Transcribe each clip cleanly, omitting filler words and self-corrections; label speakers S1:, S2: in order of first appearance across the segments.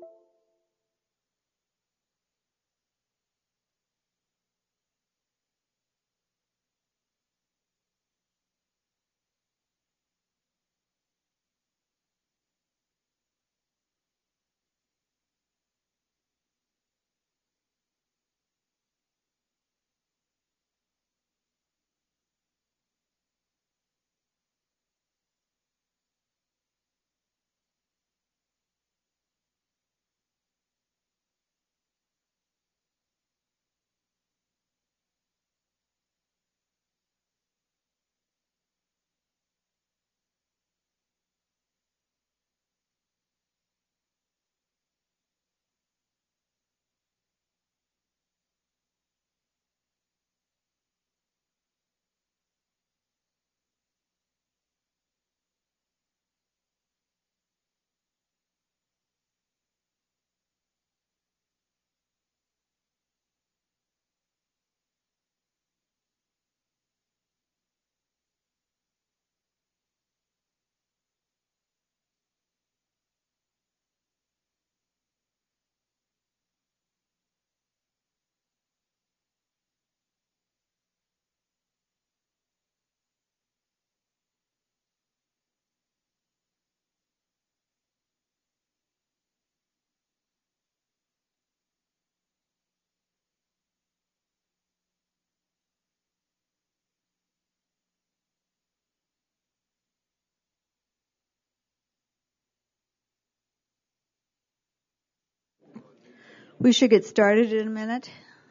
S1: We should get started in a minute.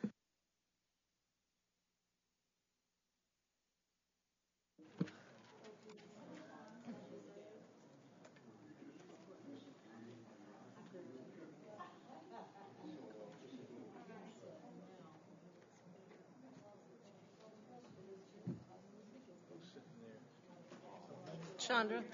S2: Chandra.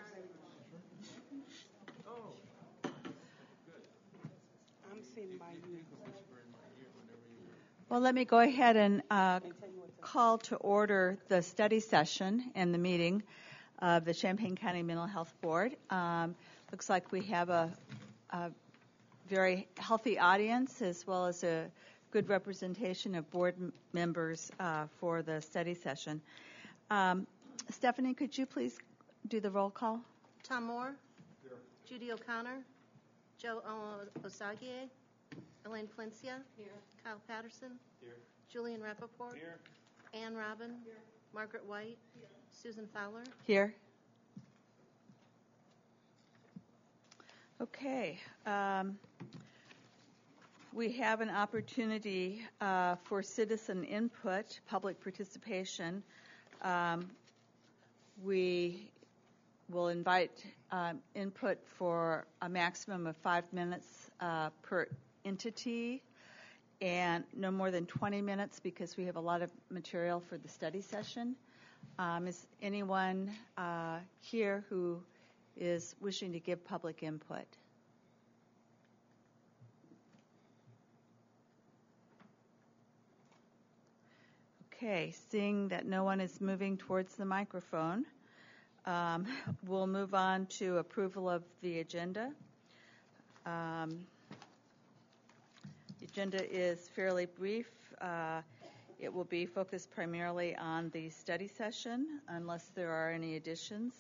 S2: I'm sitting by you.
S1: Well, let me go ahead and call to order the study session and the meeting of the Champaign County Mental Health Board. Looks like we have a very healthy audience as well as a good representation of board members for the study session. Stephanie, could you please do the roll call?
S2: Tom Moore. Here. Judy O'Connor. Joe Osagie. Elaine Palencia. Here. Kyle Patterson. Here. Julian Rappaport. Here. Ann Robin. Here. Margaret White. Here. Susan Fowler.
S1: Here. Okay. We have an opportunity for citizen input, public participation. We will invite input for a maximum of 5 minutes per entity and no more than 20 minutes because we have a lot of material for the study session. Is anyone here who is wishing to give public input? Okay, seeing that no one is moving towards the microphone, we'll move on to approval of the agenda. The agenda is fairly brief. It will be focused primarily on the study session unless there are any additions.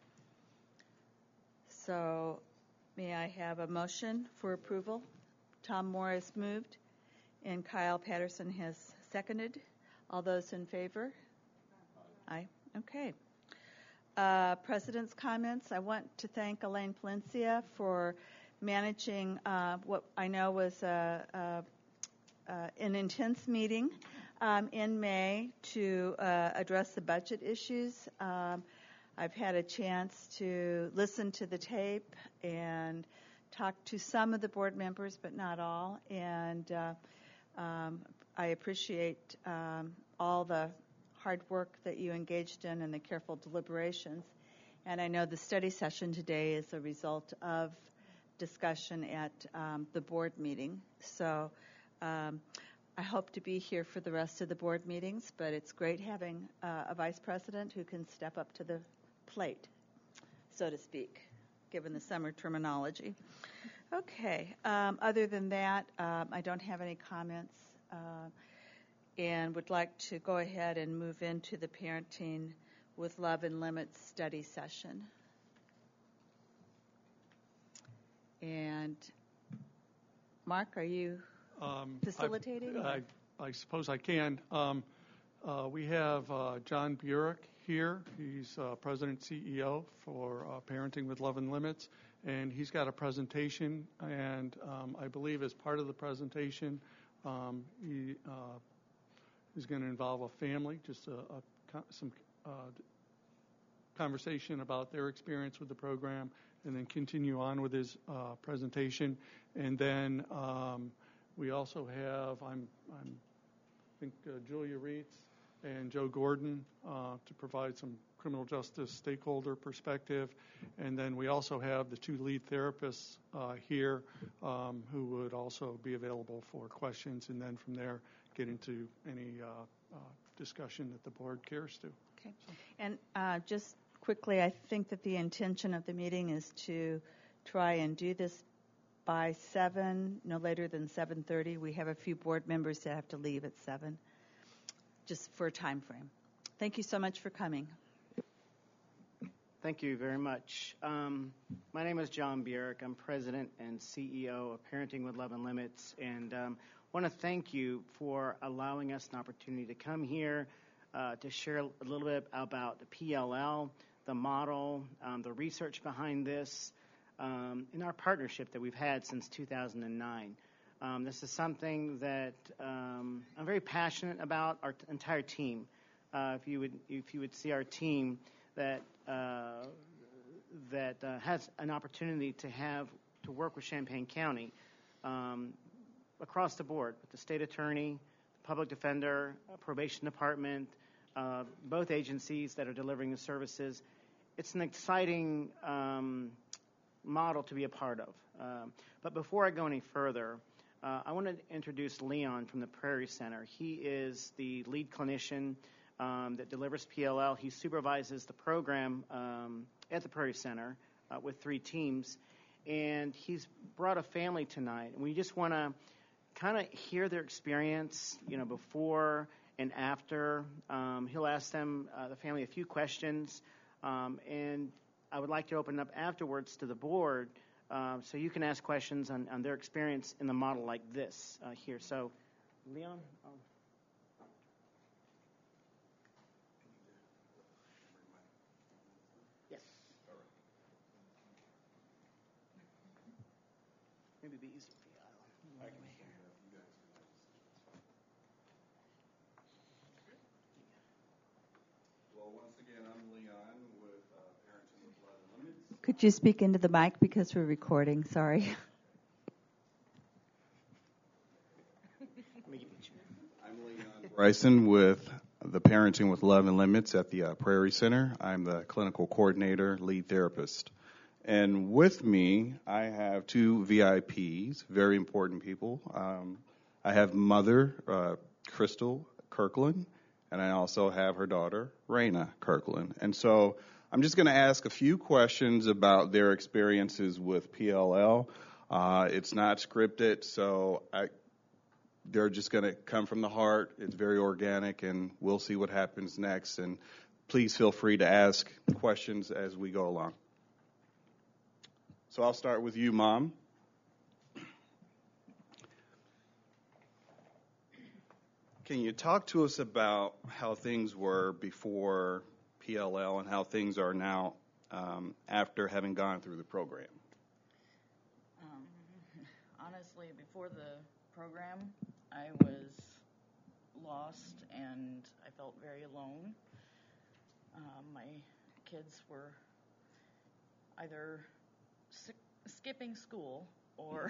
S1: So may I have a motion for approval? Tom Moore has moved and Kyle Patterson has seconded. All those in favor? Aye. Okay. President's comments. I want to thank Elaine Palencia for managing what I know was an intense meeting in May to address the budget issues. I've had a chance to listen to the tape and talk to some of the board members, but not all. And I appreciate all the hard work that you engaged in and the careful deliberations. And I know the study session today is a result of discussion at the board meeting. So I hope to be here for the rest of the board meetings, but it's great having a vice president who can step up to the plate, so to speak, given the summer terminology. Okay. Other than that, I don't have any comments and would like to go ahead and move into the Parenting with Love and Limits study session. And Mark, are you facilitating?
S3: I suppose I can. We have John Burek here. He's President CEO for Parenting with Love and Limits, and he's got a presentation. And I believe as part of the presentation, he is going to involve a family, just some conversation about their experience with the program, and then continue on with his presentation. And then we also have, I think Julia Reitz and Joe Gordon to provide some criminal justice stakeholder perspective. And then we also have the two lead therapists here who would also be available for questions, and then from there get into any discussion that the board cares to.
S1: Okay. And just quickly, I think that the intention of the meeting is to try and do this by 7, no later than 7:30. We have a few board members that have to leave at 7, just for a time frame. Thank you so much for coming.
S4: Thank you very much. My name is John Burek. I'm President and CEO of Parenting with Love and Limits, and want to thank you for allowing us an opportunity to come here to share a little bit about the PLL, the model, the research behind this, in our partnership that we've had since 2009. This is something that I'm very passionate about. Our entire team. If you would see our team that has an opportunity to work with Champaign County across the board with the state attorney, the public defender, probation department, both agencies that are delivering the services. It's an exciting model to be a part of. But before I go any further, I want to introduce Leon from the Prairie Center. He is the lead clinician that delivers PLL. He supervises the program at the Prairie Center with 3 teams. And he's brought a family tonight. And we just want to kind of hear their experience, before and after. He'll ask them, the family, a few questions. And I would like to open up afterwards to the board so you can ask questions on their experience in the model like this here. So, Leon? Yes. All right. Maybe it'd be easier for you. I can stand up. You guys can have this.
S5: Well, once again, I'm Leon with Parenting with Love and Limits.
S1: Could you speak into the mic because we're recording? Sorry.
S5: I'm Leon Bryson with the Parenting with Love and Limits at the Prairie Center. I'm the clinical coordinator, lead therapist. And with me, I have 2 VIPs, very important people. I have mother, Crystal Kirkland, and I also have her daughter, Raina Kirkland. And so I'm just going to ask a few questions about their experiences with PLL. It's not scripted, so they're just going to come from the heart. It's very organic, and we'll see what happens next. And please feel free to ask questions as we go along. So I'll start with you, Mom. Can you talk to us about how things were before PLL and how things are now after having gone through the program?
S6: Honestly, before the program, I was lost and I felt very alone. My kids were either skipping school or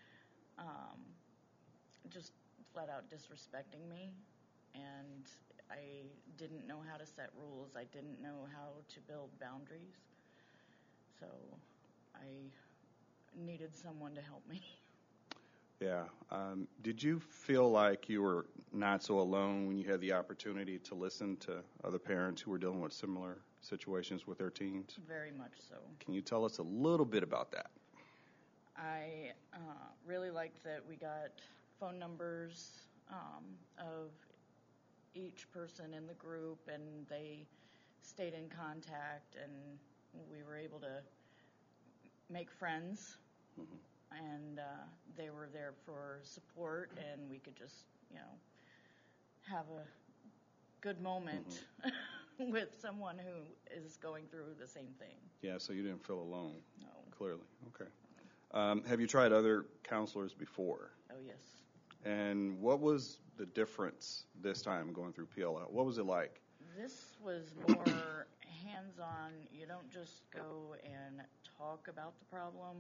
S6: just flat out disrespecting me, and I didn't know how to set rules. I didn't know how to build boundaries, so I needed someone to help me.
S5: Yeah. Did you feel like you were not so alone when you had the opportunity to listen to other parents who were dealing with similar situations with their teens?
S6: Very much so.
S5: Can you tell us a little bit about that?
S6: I really liked that we got phone numbers of each person in the group, and they stayed in contact, and we were able to make friends. And they were there for support, and we could just, have a good moment with someone who is going through the same thing.
S5: Yeah, so you didn't feel alone.
S6: No.
S5: Clearly. Okay. Have you tried other counselors before?
S6: Oh, yes.
S5: And what was the difference this time going through PLL? What was it like?
S6: This was more hands-on. You don't just go and talk about the problem.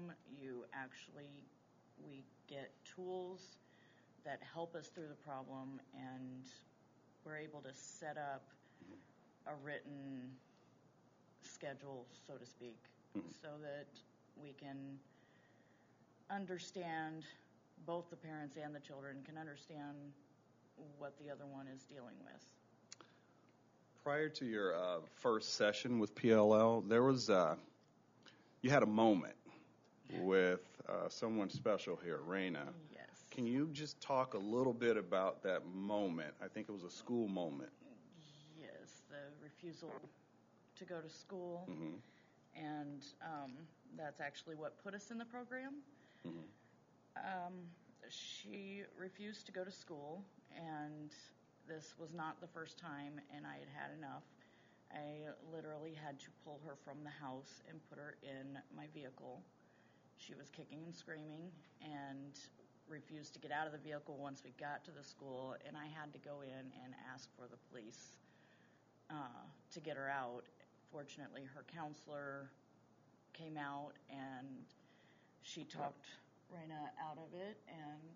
S6: We get tools that help us through the problem, and we're able to set up a written schedule, so to speak, so that we can understand, both the parents and the children can understand what the other one is dealing with.
S5: Prior to your first session with PLL, there was you had a moment with someone special here, Raina.
S6: Yes.
S5: Can you just talk a little bit about that moment? I think it was a school moment.
S6: Yes, the refusal to go to school,
S5: Mm-hmm.
S6: and that's actually what put us in the program.
S5: Mm-hmm.
S6: She refused to go to school, and this was not the first time, and I had had enough. I literally had to pull her from the house and put her in my vehicle. She was kicking and screaming and refused to get out of the vehicle once we got to the school, and I had to go in and ask for the police to get her out. Fortunately, her counselor came out, and she talked Raina out of it, and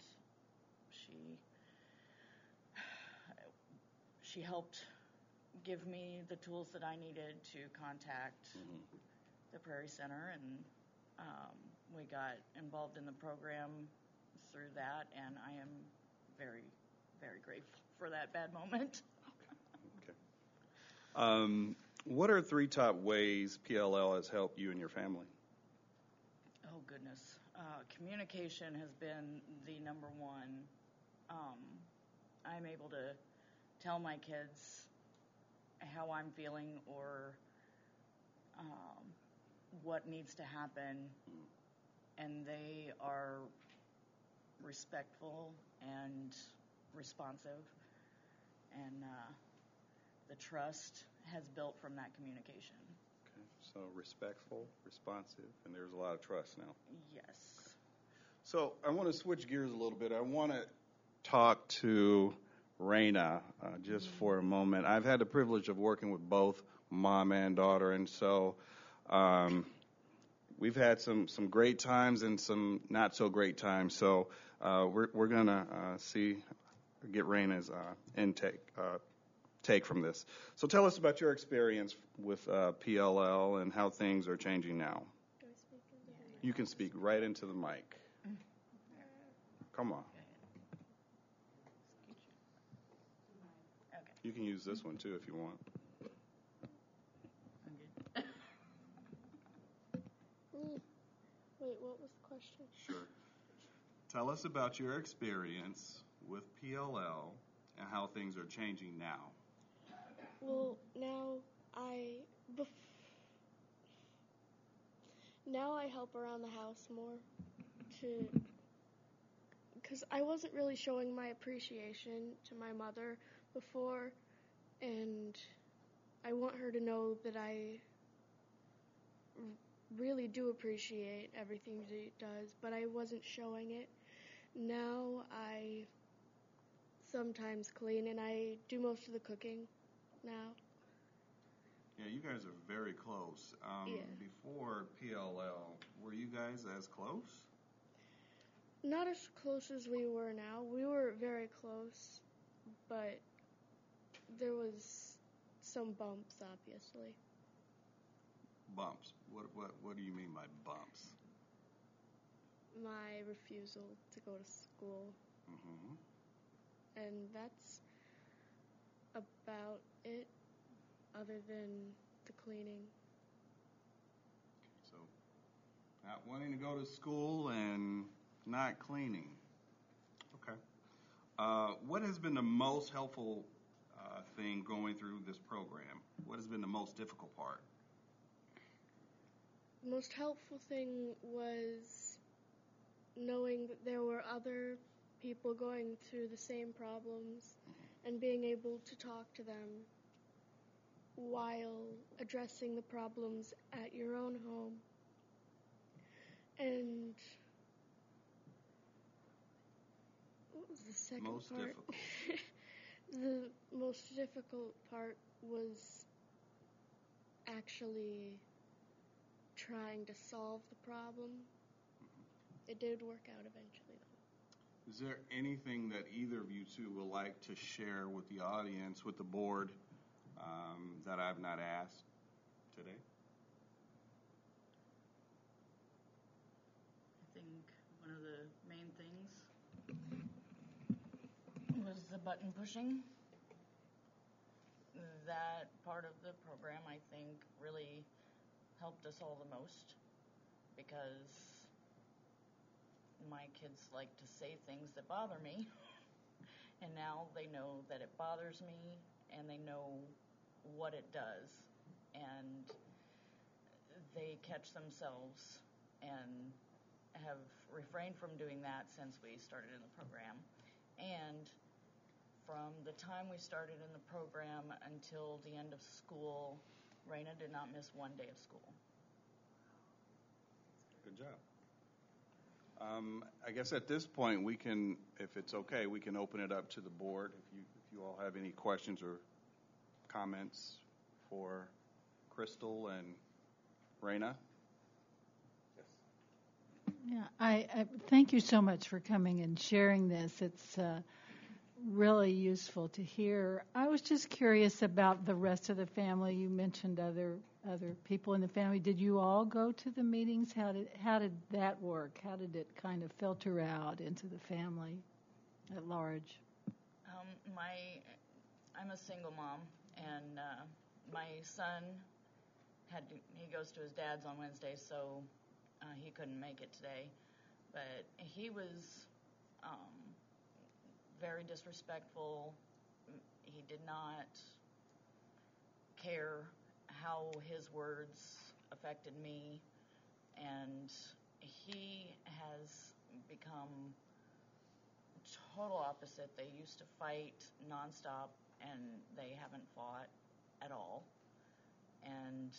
S6: she helped give me the tools that I needed to contact the Prairie Center, and we got involved in the program through that, and I am very, very grateful for that bad moment.
S5: Okay. What are 3 top ways PLL has helped you and your family?
S6: Oh, goodness. Communication has been the number one. I'm able to tell my kids how I'm feeling or what needs to happen, and they are respectful and responsive, and the trust has built from that communication.
S5: Okay. So respectful, responsive, and there's a lot of trust now.
S6: Yes.
S5: So I want to switch gears a little bit. I want to talk to Raina just for a moment. I've had the privilege of working with both mom and daughter, and so we've had some great times and some not so great times. So we're gonna get Raina's take from this. So tell us about your experience with PLL and how things are changing now. You can speak right into the mic. Come on.
S6: Okay.
S5: You can use this one too if you want.
S6: I'm good.
S7: Wait, what was the question?
S5: Sure. Tell us about your experience with PLL and how things are changing now.
S7: Well, now I help around the house more because I wasn't really showing my appreciation to my mother before, and I want her to know that I really do appreciate everything she does, but I wasn't showing it. Now I sometimes clean, and I do most of the cooking now.
S5: Yeah, you guys are very close.
S7: Yeah.
S5: Before PLL, were you guys as close?
S7: Not as close as we were now. We were very close, but there was some bumps, obviously.
S5: Bumps. What do you mean by bumps?
S7: My refusal to go to school,
S5: Mm-hmm.
S7: and that's about it, other than the cleaning.
S5: So Not wanting to go to school and not cleaning. Okay. What has been the most helpful thing going through this program? What has been the most difficult part?
S7: The most helpful thing was knowing that there were other people going through the same problems and being able to talk to them while addressing the problems at your own home. And what was the second
S5: Most
S7: part?
S5: difficult.
S7: The most difficult part was actually trying to solve the problem. It did work out eventually, though.
S5: Is there anything that either of you two would like to share with the audience, with the board, that I've not asked today?
S6: I think one of the main things was the button pushing. That part of the program, I think, really helped us all the most because my kids like to say things that bother me, and now they know that it bothers me, and they know what it does, and they catch themselves and have refrained from doing that since we started in the program. And from the time we started in the program until the end of school, Raina did not miss one day of school.
S5: Good job. I guess at this point we can, if it's okay, we can open it up to the board. If you all have any questions or comments for Crystal and Raina.
S8: Yeah, I thank you so much for coming and sharing this. It's really useful to hear. I was just curious about the rest of the family. You mentioned other people in the family. Did you all go to the meetings? How did that work? How did it kind of filter out into the family at large?
S6: I'm a single mom, and my son he goes to his dad's on Wednesdays, so he couldn't make it today. But he was very disrespectful. He did not care how his words affected me, and he has become total opposite. They used to fight nonstop, and they haven't fought at all. And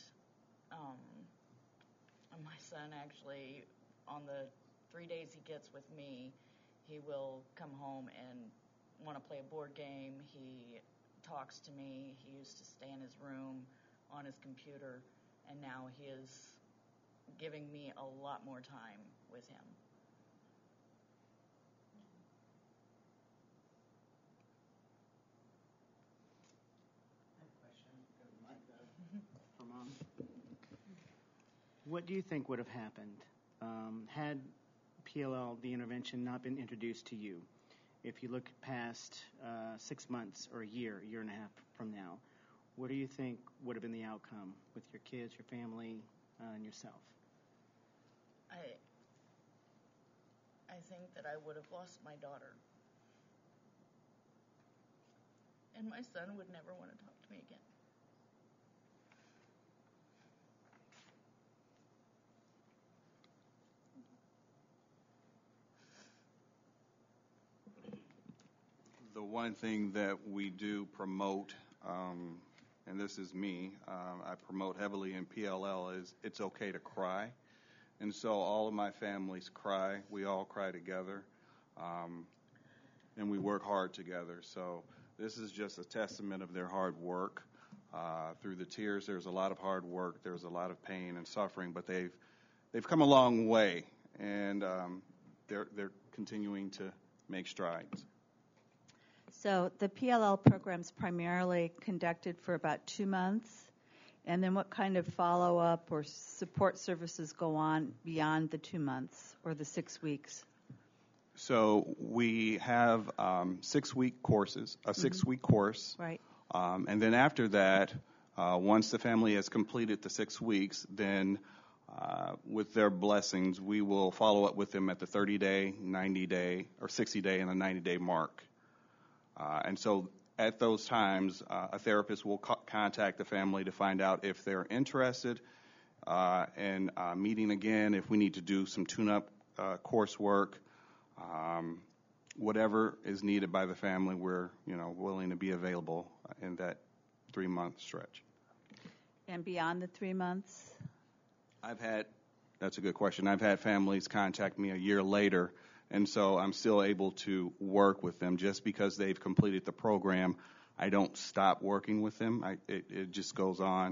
S6: my son actually, on the 3 days he gets with me, he will come home and want to play a board game. He talks to me. He used to stay in his room on his computer, and now he is giving me a lot more time with him.
S4: I have a question for Mom. What do you think would have happened had PLL, the intervention, not been introduced to you? If you look past 6 months or a year and a half from now, what do you think would have been the outcome with your kids, your family, and yourself?
S6: I think that I would have lost my daughter. And my son would never want to talk to me again.
S5: The one thing that we do promote, and this is me, I promote heavily in PLL, is it's okay to cry. And so all of my families cry. We all cry together, and we work hard together. So this is just a testament of their hard work. Through the tears, there's a lot of hard work. There's a lot of pain and suffering, but they've come a long way, and they're continuing to make strides.
S1: So the PLL program's primarily conducted for about 2 months, and then what kind of follow-up or support services go on beyond the 2 months or the 6 weeks?
S5: So we have 6-week courses, a 6-week course.
S1: Right.
S5: And then after that, once the family has completed the 6 weeks, then with their blessings, we will follow up with them at the 30-day, 90-day, or 60-day and the 90-day mark. And so at those times, a therapist will contact the family to find out if they're interested in meeting again, if we need to do some tune-up coursework, whatever is needed by the family, we're willing to be available in that 3-month stretch.
S1: And beyond the 3 months?
S5: That's a good question. I've had families contact me a year later, and so I'm still able to work with them. Just because they've completed the program, I don't stop working with them. It just goes on.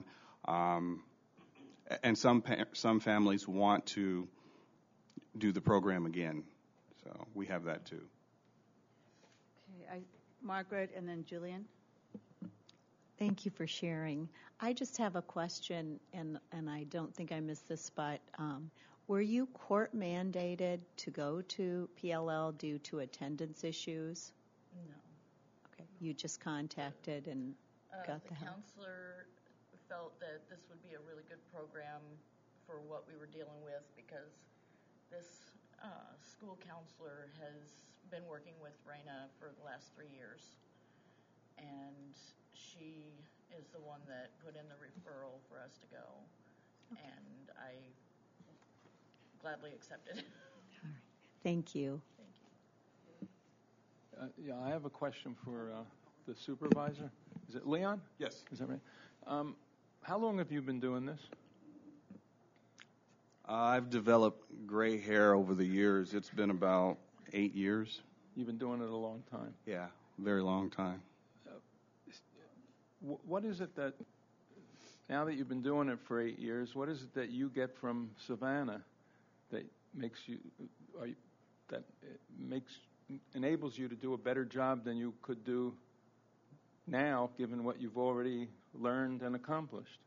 S5: And some families want to do the program again, so we have that too.
S1: Okay, Margaret and then Julian.
S9: Thank you for sharing. I just have a question, and I don't think I missed this, but were you court mandated to go to PLL due to attendance issues?
S6: No.
S9: Okay, you just contacted and got the help.
S6: Counselor felt that this would be a really good program for what we were dealing with, because this school counselor has been working with Raina for the last 3 years, and she is the one that put in the referral for us to go, and I gladly accepted.
S9: All right. Thank you.
S6: Thank you.
S10: Yeah, I have a question for the supervisor. Is it Leon?
S5: Yes.
S10: Is that right? How long have you been doing this?
S5: I've developed gray hair over the years. It's been about 8 years.
S10: You've been doing it a long time.
S5: Yeah, very long time.
S10: What is it that, now that you've been doing it for 8 years, what is it that you get from Savannah that enables you to do a better job than you could do now, given what you've already learned and accomplished?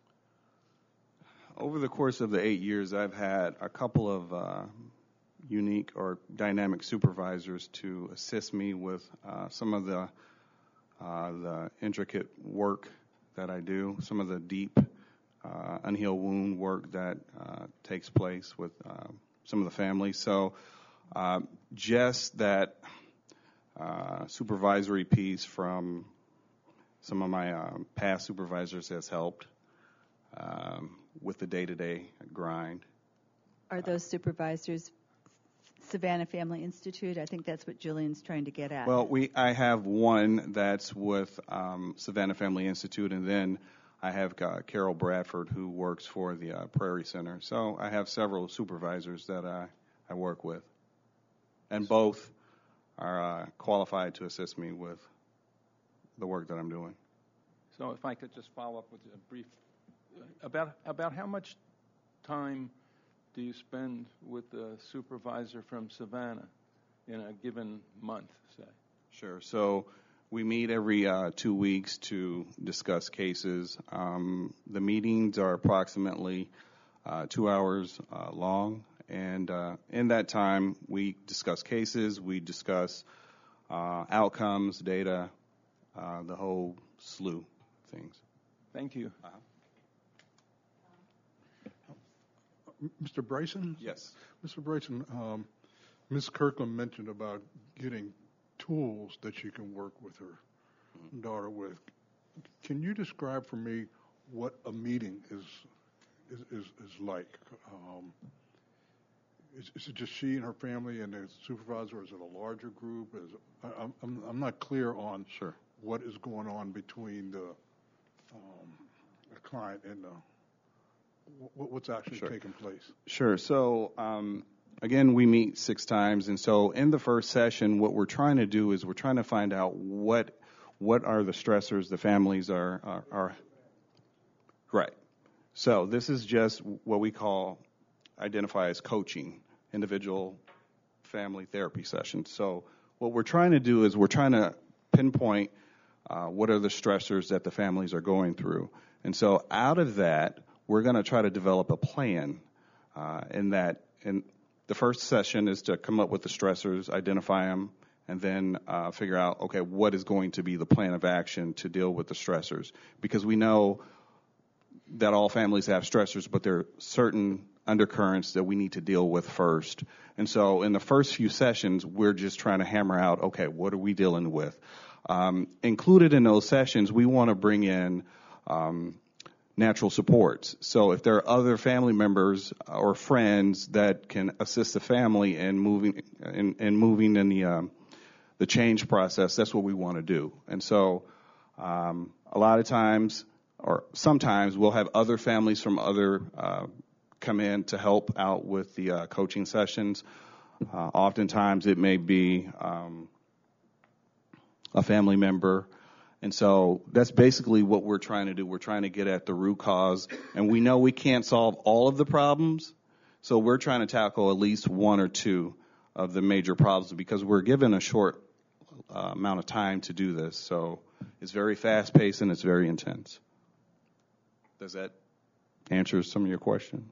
S5: Over the course of the 8 years, I've had a couple of unique or dynamic supervisors to assist me with some of the intricate work that I do, some of the deep unhealed wound work that takes place with some of the families. So just that supervisory piece from some of my past supervisors has helped with the day-to-day grind.
S1: Are those supervisors Savannah Family Institute? I think that's what Julian's trying to get at.
S5: Well, I have one that's with Savannah Family Institute, and then I have Carol Bradford, who works for the Prairie Center. So I have several supervisors that I work with, and both are qualified to assist me with the work that I'm doing.
S10: So if I could just follow up with a brief, about how much time do you spend with the supervisor from Savannah in a given month, say?
S5: Sure. So we meet every 2 weeks to discuss cases. The meetings are approximately 2 hours long, and in that time we discuss cases, we discuss outcomes, data, the whole slew of things.
S10: Thank you.
S11: Mr. Bryson?
S5: Yes.
S11: Mr. Bryson, Ms. Kirkland mentioned about getting tools that she can work with her daughter with. Can you describe for me what a meeting is like? Is it just she and her family and the supervisor, or is it a larger group? I'm not clear on what is going on between the client and what's actually taking place.
S5: Sure. So, again, we meet 6 times, and so in the first session, what we're trying to do is we're trying to find out what are the stressors the families are. Right. So this is just what we identify as coaching, individual family therapy sessions. So what we're trying to do is we're trying to pinpoint what are the stressors that the families are going through. And so out of that, we're going to try to develop a plan in the first session is to come up with the stressors, identify them, and then figure out, okay, what is going to be the plan of action to deal with the stressors? Because we know that all families have stressors, but there are certain undercurrents that we need to deal with first. And so in the first few sessions, we're just trying to hammer out, okay, what are we dealing with? Included in those sessions, we want to bring in natural supports. So if there are other family members or friends that can assist the family in moving in the change process, that's what we want to do. And so a lot of times, or sometimes, we'll have other families from other come in to help out with the coaching sessions. Oftentimes it may be a family member. And so that's basically what we're trying to do. We're trying to get at the root cause. And we know we can't solve all of the problems, so we're trying to tackle at least one or two of the major problems because we're given a short amount of time to do this. So it's very fast-paced and it's very intense. Does that answer some of your question?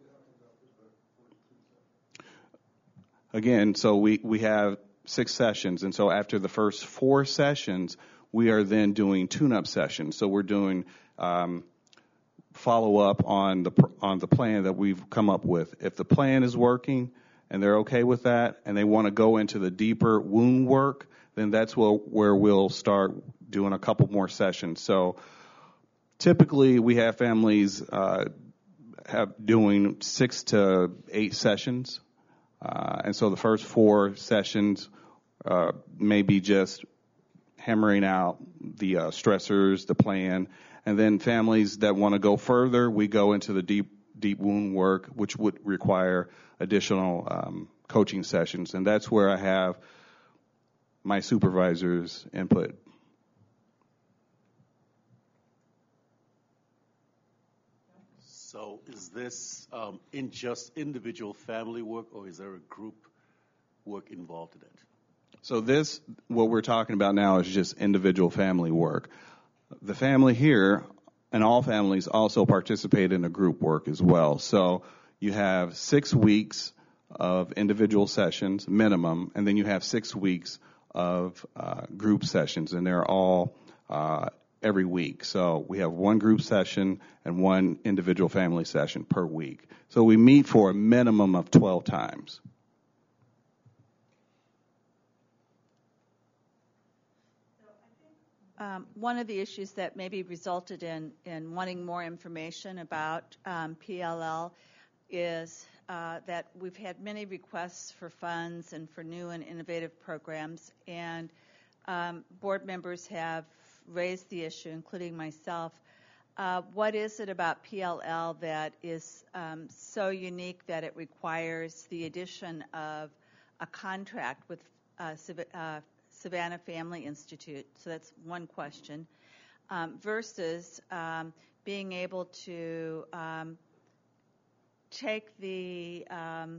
S5: Again, so we have 6 sessions, and so after the first 4 sessions, we are then doing tune-up sessions. So we're doing follow-up on the plan that we've come up with. If the plan is working and they're okay with that, and they want to go into the deeper wound work, then that's where we'll start doing a couple more sessions. So typically, we have families doing 6 to 8 sessions. And so the first 4 sessions may be just hammering out the stressors, the plan. And then families that want to go further, we go into the deep wound work, which would require additional coaching sessions. And that's where I have my supervisor's input.
S12: So is this in just individual family work, or is there a group work involved in it?
S5: So what we're talking about now is just individual family work. The family here and all families also participate in a group work as well. So you have 6 weeks of individual sessions, minimum, and then you have 6 weeks of group sessions, and they're all every week. So we have 1 group session and 1 individual family session per week. So we meet for a minimum of 12 times.
S1: One of the issues that maybe resulted in wanting more information about PLL is that we've had many requests for funds and for new and innovative programs, and board members have raised the issue, including myself. What is it about PLL that is so unique that it requires the addition of a contract with Savannah Family Institute? So that's one question. Versus being able to take the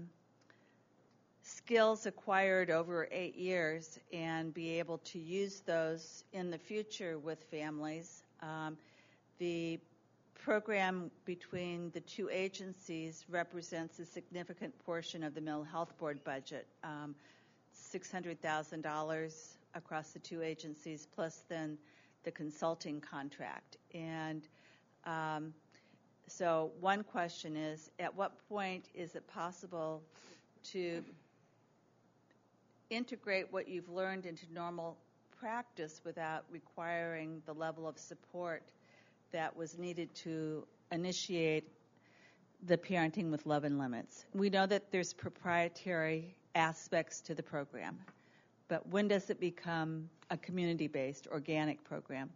S1: skills acquired over 8 years and be able to use those in the future with families. The program between the 2 agencies represents a significant portion of the Mental Health Board budget, $600,000 across the 2 agencies, plus then the consulting contract. And so one question is, at what point is it possible to integrate what you've learned into normal practice without requiring the level of support that was needed to initiate the Parenting with Love and Limits? We know that there's proprietary aspects to the program, but when does it become a community-based, organic program?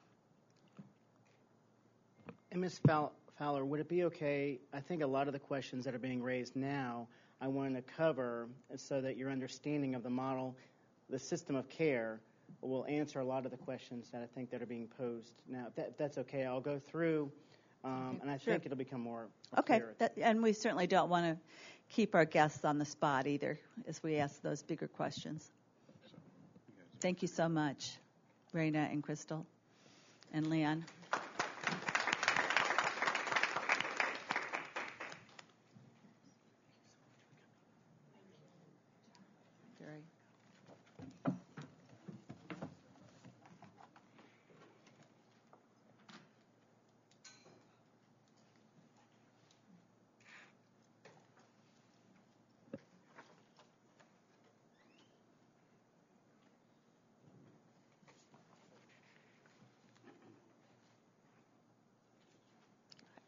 S4: And Ms. Fowler, would it be okay, I think a lot of the questions that are being raised now, I wanted to cover so that your understanding of the model, the system of care, will answer a lot of the questions that I think that are being posed now. If that's okay, I'll go through, and I think it'll become more clear.
S1: And we certainly don't want to keep our guests on the spot either as we ask those bigger questions. Thank you so much, Raina and Crystal and Leon.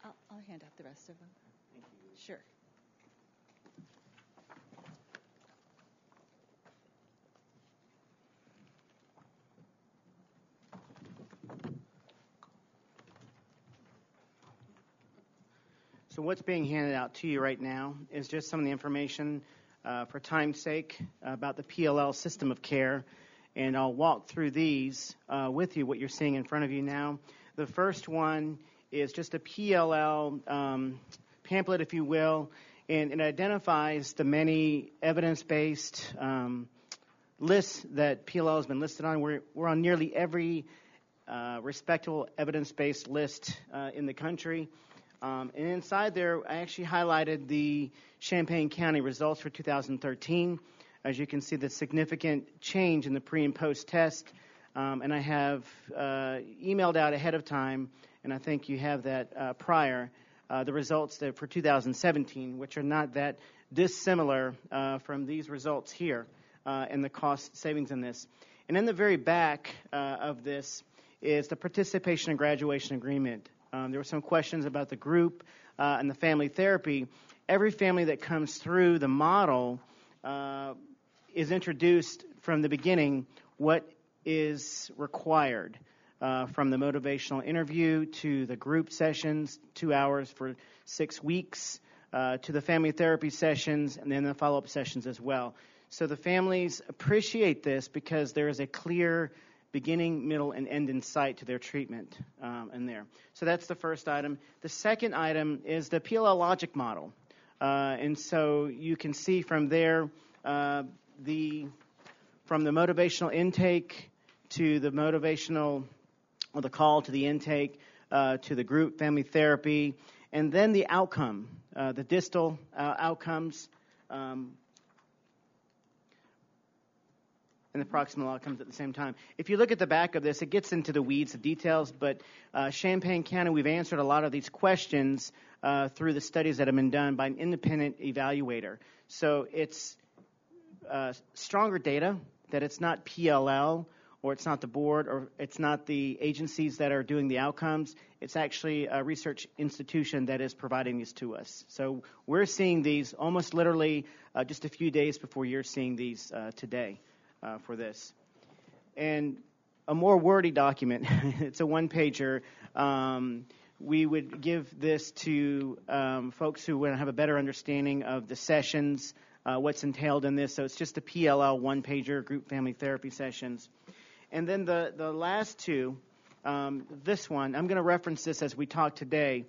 S1: I'll hand out the rest of them.
S4: Thank you.
S1: Sure.
S4: So what's being handed out to you right now is just some of the information for time's sake about the PLL system of care. And I'll walk through these with you, what you're seeing in front of you now. The first one is just a PLL pamphlet, if you will, and it identifies the many evidence-based lists that PLL has been listed on. We're on nearly every respectable evidence-based list in the country. And inside there, I actually highlighted the Champaign County results for 2013. As you can see, the significant change in the pre- and post-test. And I have emailed out ahead of time, and I think you have that prior, the results for 2017, which are not that dissimilar from these results here and the cost savings in this. And in the very back of this is the participation and graduation agreement. There were some questions about the group and the family therapy. Every family that comes through the model is introduced from the beginning what is required, from the motivational interview to the group sessions, 2 hours for 6 weeks, to the family therapy sessions, and then the follow-up sessions as well. So the families appreciate this because there is a clear beginning, middle, and end in sight to their treatment in there. So that's the first item. The second item is the PLL logic model. And so you can see from there from the motivational intake to the motivational, or the call to the intake, to the group family therapy, and then the outcome, the distal outcomes, and the proximal outcomes at the same time. If you look at the back of this, it gets into the weeds, the details, but Champaign County, we've answered a lot of these questions through the studies that have been done by an independent evaluator. So it's stronger data, that it's not PLL, or it's not the board, or it's not the agencies that are doing the outcomes. It's actually a research institution that is providing these to us. So we're seeing these almost literally just a few days before you're seeing these today. For this. And a more wordy document, it's a one-pager. We would give this to folks who want to have a better understanding of the sessions, what's entailed in this. So it's just a PLL one-pager, group family therapy sessions. And then the last two, this one, I'm going to reference this as we talk today.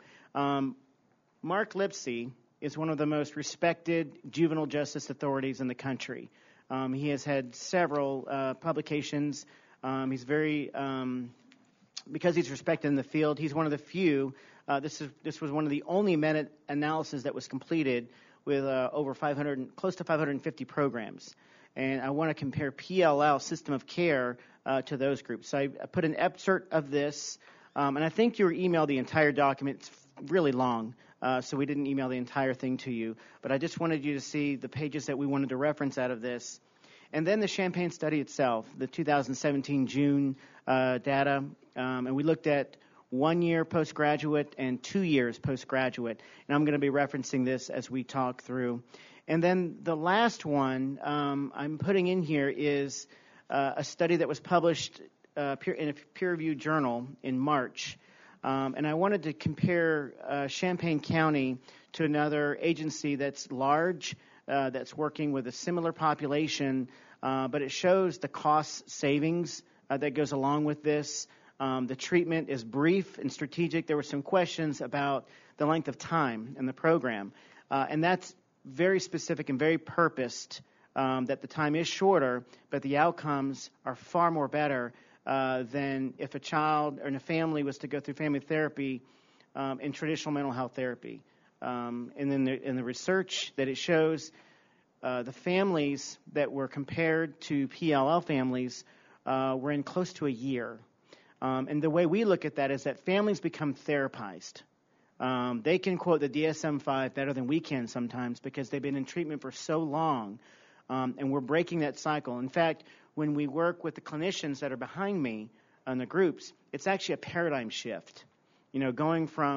S4: Mark Lipsey is one of the most respected juvenile justice authorities in the country. He has had several publications. He's very, because he's respected in the field, he's one of the few. This was one of the only meta-analysis that was completed with over 500, close to 550 programs. And I want to compare PLL, system of care, to those groups. So I put an excerpt of this, and I think you were emailed the entire document. It's really long. So we didn't email the entire thing to you. But I just wanted you to see the pages that we wanted to reference out of this. And then the Champaign study itself, the 2017 June data. And we looked at 1 year postgraduate and 2 years postgraduate. And I'm going to be referencing this as we talk through. And then the last one I'm putting in here is a study that was published in a peer-reviewed journal in March. And I wanted to compare Champaign County to another agency that's large, that's working with a similar population, but it shows the cost savings that goes along with this. The treatment is brief and strategic. There were some questions about the length of time in the program, and that's very specific and very purposed, that the time is shorter, but the outcomes are far more better than if a child or a family was to go through family therapy in traditional mental health therapy. And then in the research that it shows, the families that were compared to PLL families were in close to a year. And the way we look at that is that families become therapized. They can quote the DSM-5 better than we can sometimes because they've been in treatment for so long, and we're breaking that cycle. In fact, when we work with the clinicians that are behind me on the groups, it's actually a paradigm shift. You know, going from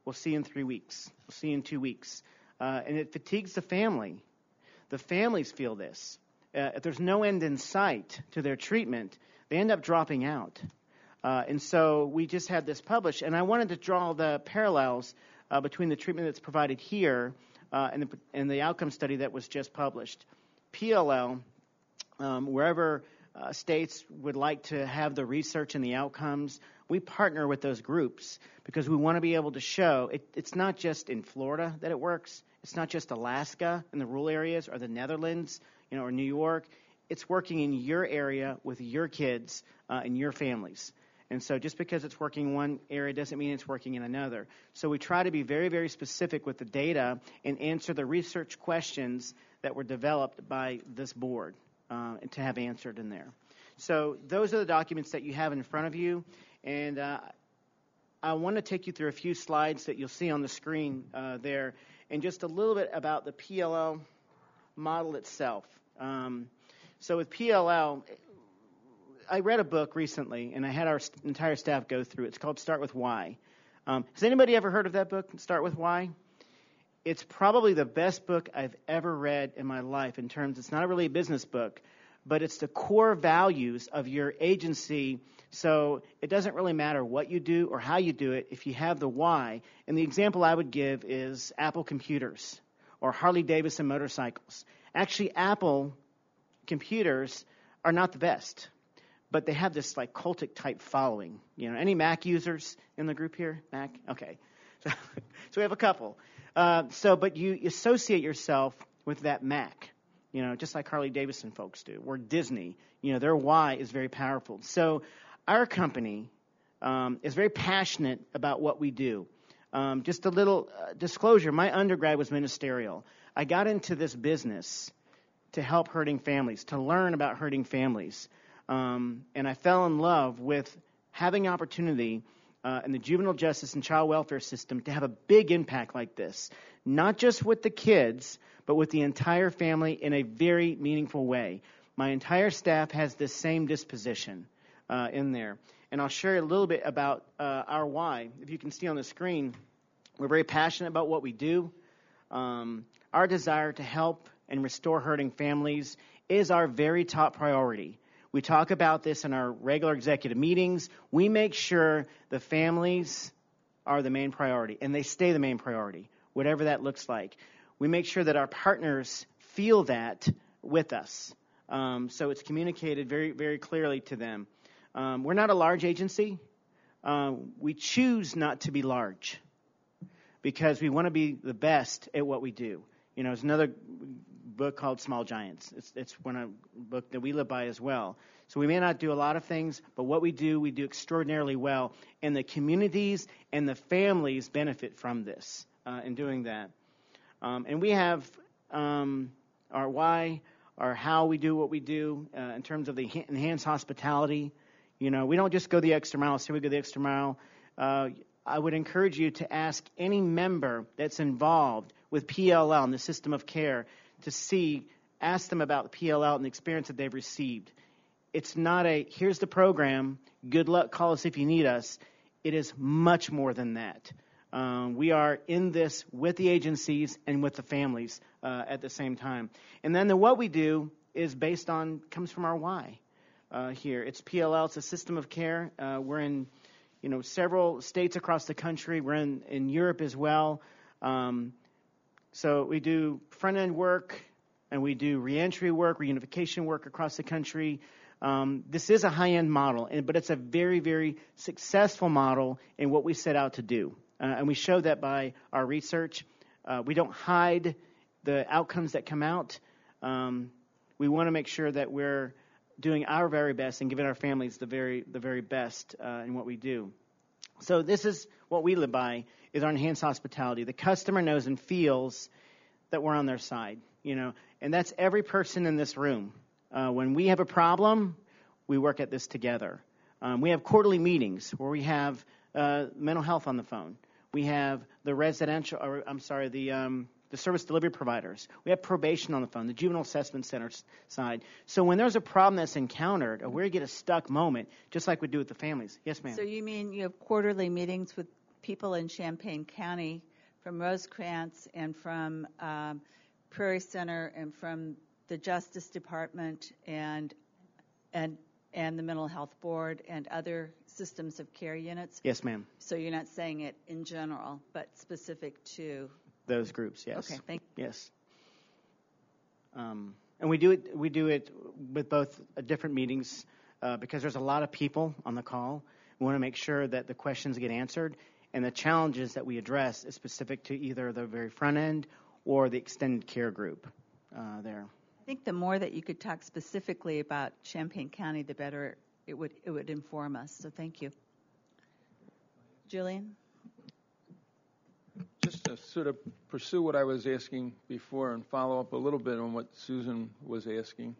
S4: We'll see you in 3 weeks. We'll see you in 2 weeks. And it fatigues the family. The families feel this. If there's no end in sight to their treatment, they end up dropping out. And so we just had this published, and I wanted to draw the parallels between the treatment that's provided here and the outcome study that was just published. PLL, wherever states would like to have the research and the outcomes, we partner with those groups because we want to be able to show it's not just in Florida that it works. It's not just Alaska in the rural areas or the Netherlands, or New York. It's working in your area with your kids and your families. And so just because it's working in one area doesn't mean it's working in another. So we try to be very, very specific with the data and answer the research questions that were developed by this board and to have answered in there. So those are the documents that you have in front of you. And I want to take you through a few slides that you'll see on the screen there, and just a little bit about the PLL model itself. So with PLL, I read a book recently, and I had our entire staff go through it. It's called Start With Why. Has anybody ever heard of that book, Start With Why? It's probably the best book I've ever read in my life in terms, it's not really a business book, but it's the core values of your agency. So it doesn't really matter what you do or how you do it if you have the why. And the example I would give is Apple computers or Harley-Davidson motorcycles. Actually, Apple computers are not the best, but they have this like cultic type following. Any Mac users in the group here? Mac? Okay. So we have a couple. But you associate yourself with that Mac, just like Harley-Davidson folks do, or Disney. Their why is very powerful. So our company is very passionate about what we do. Just a little disclosure, my undergrad was ministerial. I got into this business to help hurting families, to learn about hurting families. And I fell in love with having opportunity in the juvenile justice and child welfare system to have a big impact like this, not just with the kids, but with the entire family in a very meaningful way. My entire staff has this same disposition in there. And I'll share a little bit about our why. If you can see on the screen, we're very passionate about what we do. Our desire to help and restore hurting families is our very top priority. We talk about this in our regular executive meetings. We make sure the families are the main priority, and they stay the main priority, whatever that looks like. We make sure that our partners feel that with us. So it's communicated very, very clearly to them. We're not a large agency. We choose not to be large because we want to be the best at what we do. There's another book called Small Giants. It's a book that we live by as well. So we may not do a lot of things, but what we do extraordinarily well. And the communities and the families benefit from this in doing that. And we have our why, our how we do what we do in terms of the enhanced hospitality. We don't just go the extra mile. So we go the extra mile. I would encourage you to ask any member that's involved with PLL and the system of care to ask them about the PLL and the experience that they've received. It's not here's the program, good luck, call us if you need us. It is much more than that. We are in this with the agencies and with the families at the same time. And then what we do is comes from our why here. It's PLL, it's a system of care. We're in several states across the country. We're in Europe as well. So we do front-end work, and we do reentry work, reunification work across the country. This is a high-end model, but it's a very, very successful model in what we set out to do. And we show that by our research. We don't hide the outcomes that come out. We want to make sure that we're doing our very best and giving our families the very best in what we do. So this is what we live by, is our enhanced hospitality. The customer knows and feels that we're on their side, and that's every person in this room. When we have a problem, we work at this together. We have quarterly meetings where we have mental health on the phone. We have the the service delivery providers. We have probation on the phone, the juvenile assessment center side. So when there's a problem that's encountered, or we get a stuck moment, just like we do with the families. Yes, ma'am.
S1: So you mean you have quarterly meetings with people in Champaign County from Rosecrans and from Prairie Center and from the Justice Department and the Mental Health Board and other systems of care units?
S4: Yes, ma'am.
S1: So you're not saying it in general, but specific to
S4: Those groups, yes.
S1: Okay, thank you.
S4: Yes. And we do it with both different meetings because there's a lot of people on the call. We want to make sure that the questions get answered, and the challenges that we address is specific to either the very front end or the extended care group there.
S1: I think the more that you could talk specifically about Champaign County, the better it would inform us. So thank you. Julian?
S10: Just to sort of pursue what I was asking before and follow up a little bit on what Susan was asking.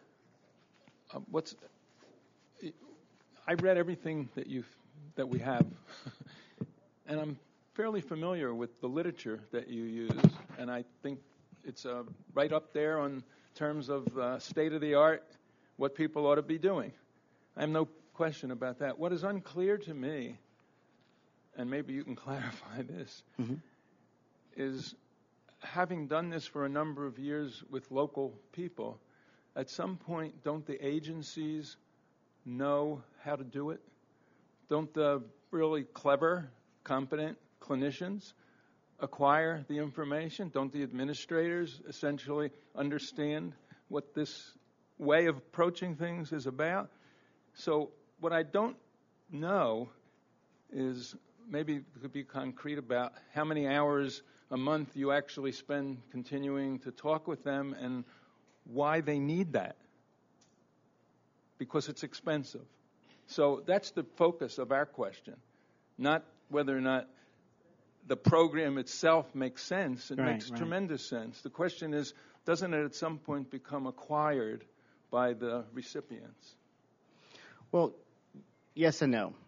S10: I read everything that we have, and I'm fairly familiar with the literature that you use, and I think it's right up there on terms of state of the art, what people ought to be doing. I have no question about that. What is unclear to me, and maybe you can clarify this, is having done this for a number of years with local people, at some point, don't the agencies know how to do it? Don't the really clever, competent clinicians acquire the information? Don't the administrators essentially understand what this way of approaching things is about? So what I don't know is, maybe it could be concrete about how many hours a month you actually spend continuing to talk with them and why they need that. Because it's expensive. So that's the focus of our question, not whether or not the program itself makes sense. It makes tremendous sense. The question is, doesn't it at some point become acquired by the recipients?
S4: Well, yes and no.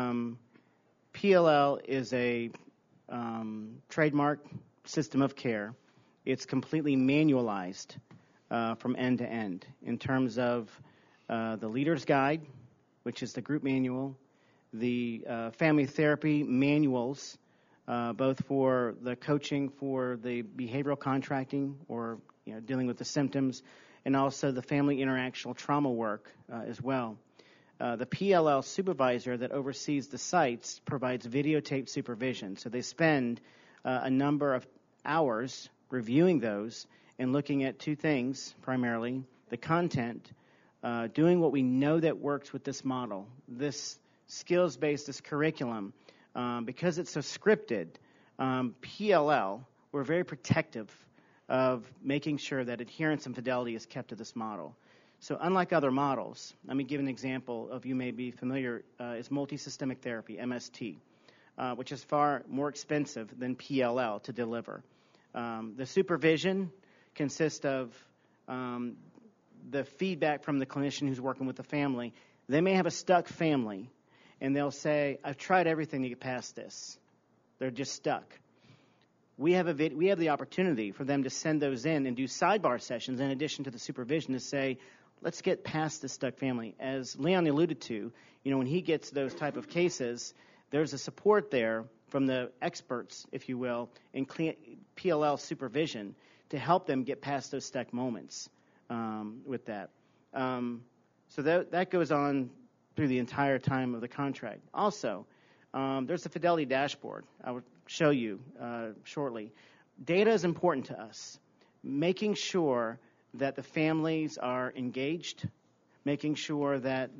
S4: PLL is a trademark system of care. It's completely manualized from end to end in terms of the leader's guide, which is the group manual, the family therapy manuals, both for the coaching for the behavioral contracting or dealing with the symptoms, and also the family interactional trauma work as well. The PLL supervisor that oversees the sites provides videotape supervision. So they spend a number of hours reviewing those and looking at two things primarily: the content, doing what we know that works with this model, this skills-based, this curriculum. Because it's so scripted, PLL, we're very protective of making sure that adherence and fidelity is kept to this model. So unlike other models, let me give an example of, you may be familiar, is multisystemic therapy, MST, which is far more expensive than PLL to deliver. The supervision consists of the feedback from the clinician who's working with the family. They may have a stuck family, and they'll say, I've tried everything to get past this. They're just stuck. We have the opportunity for them to send those in and do sidebar sessions in addition to the supervision to say, let's get past this stuck family. As Leon alluded to, when he gets those type of cases, there's a support there from the experts, if you will, in PLL supervision to help them get past those stuck moments with that. So that goes on through the entire time of the contract. Also, there's a fidelity dashboard I will show you shortly. Data is important to us. Making sure that the families are engaged, making sure that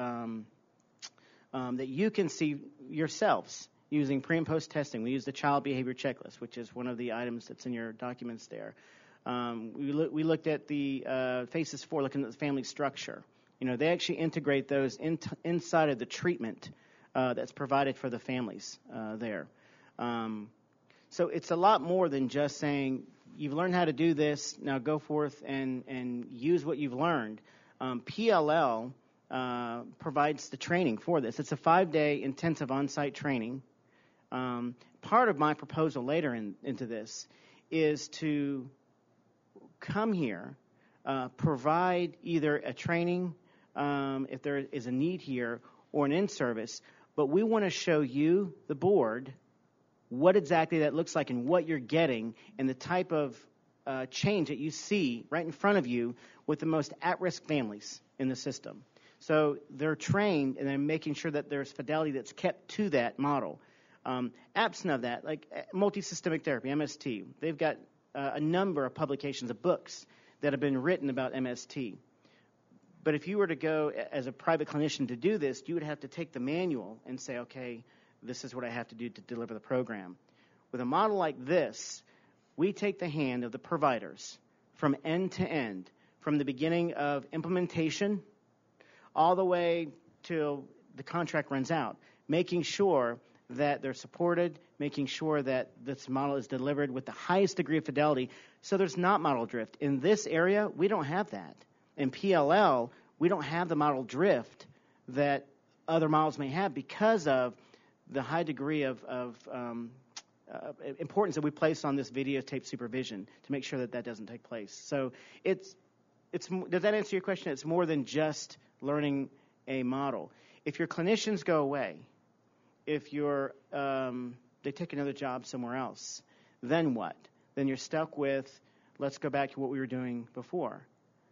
S4: that you can see yourselves using pre and post testing. We use the child behavior checklist, which is one of the items that's in your documents there. We looked at the phases 4, looking at the family structure. They actually integrate those inside of the treatment that's provided for the families there. So it's a lot more than just saying, you've learned how to do this, now go forth and use what you've learned. PLL provides the training for this. It's a 5-day intensive on-site training. Part of my proposal later into this is to come here, provide either a training if there is a need here, or an in-service, but we want to show you, the board, what exactly that looks like and what you're getting and the type of change that you see right in front of you with the most at-risk families in the system. So they're trained and they're making sure that there's fidelity that's kept to that model. Absent of that, like multisystemic therapy, MST, they've got a number of publications of books that have been written about MST. But if you were to go as a private clinician to do this, you would have to take the manual and say, okay, this is what I have to do to deliver the program. With a model like this, we take the hand of the providers from end to end, from the beginning of implementation all the way till the contract runs out, making sure that they're supported, making sure that this model is delivered with the highest degree of fidelity so there's not model drift. In this area, we don't have that. In PLL, we don't have the model drift that other models may have because of the high degree of importance that we place on this videotape supervision to make sure that that doesn't take place. So it's does that answer your question? It's more than just learning a model. If your clinicians go away, if you're they take another job somewhere else, then what? Then you're stuck with, let's go back to what we were doing before.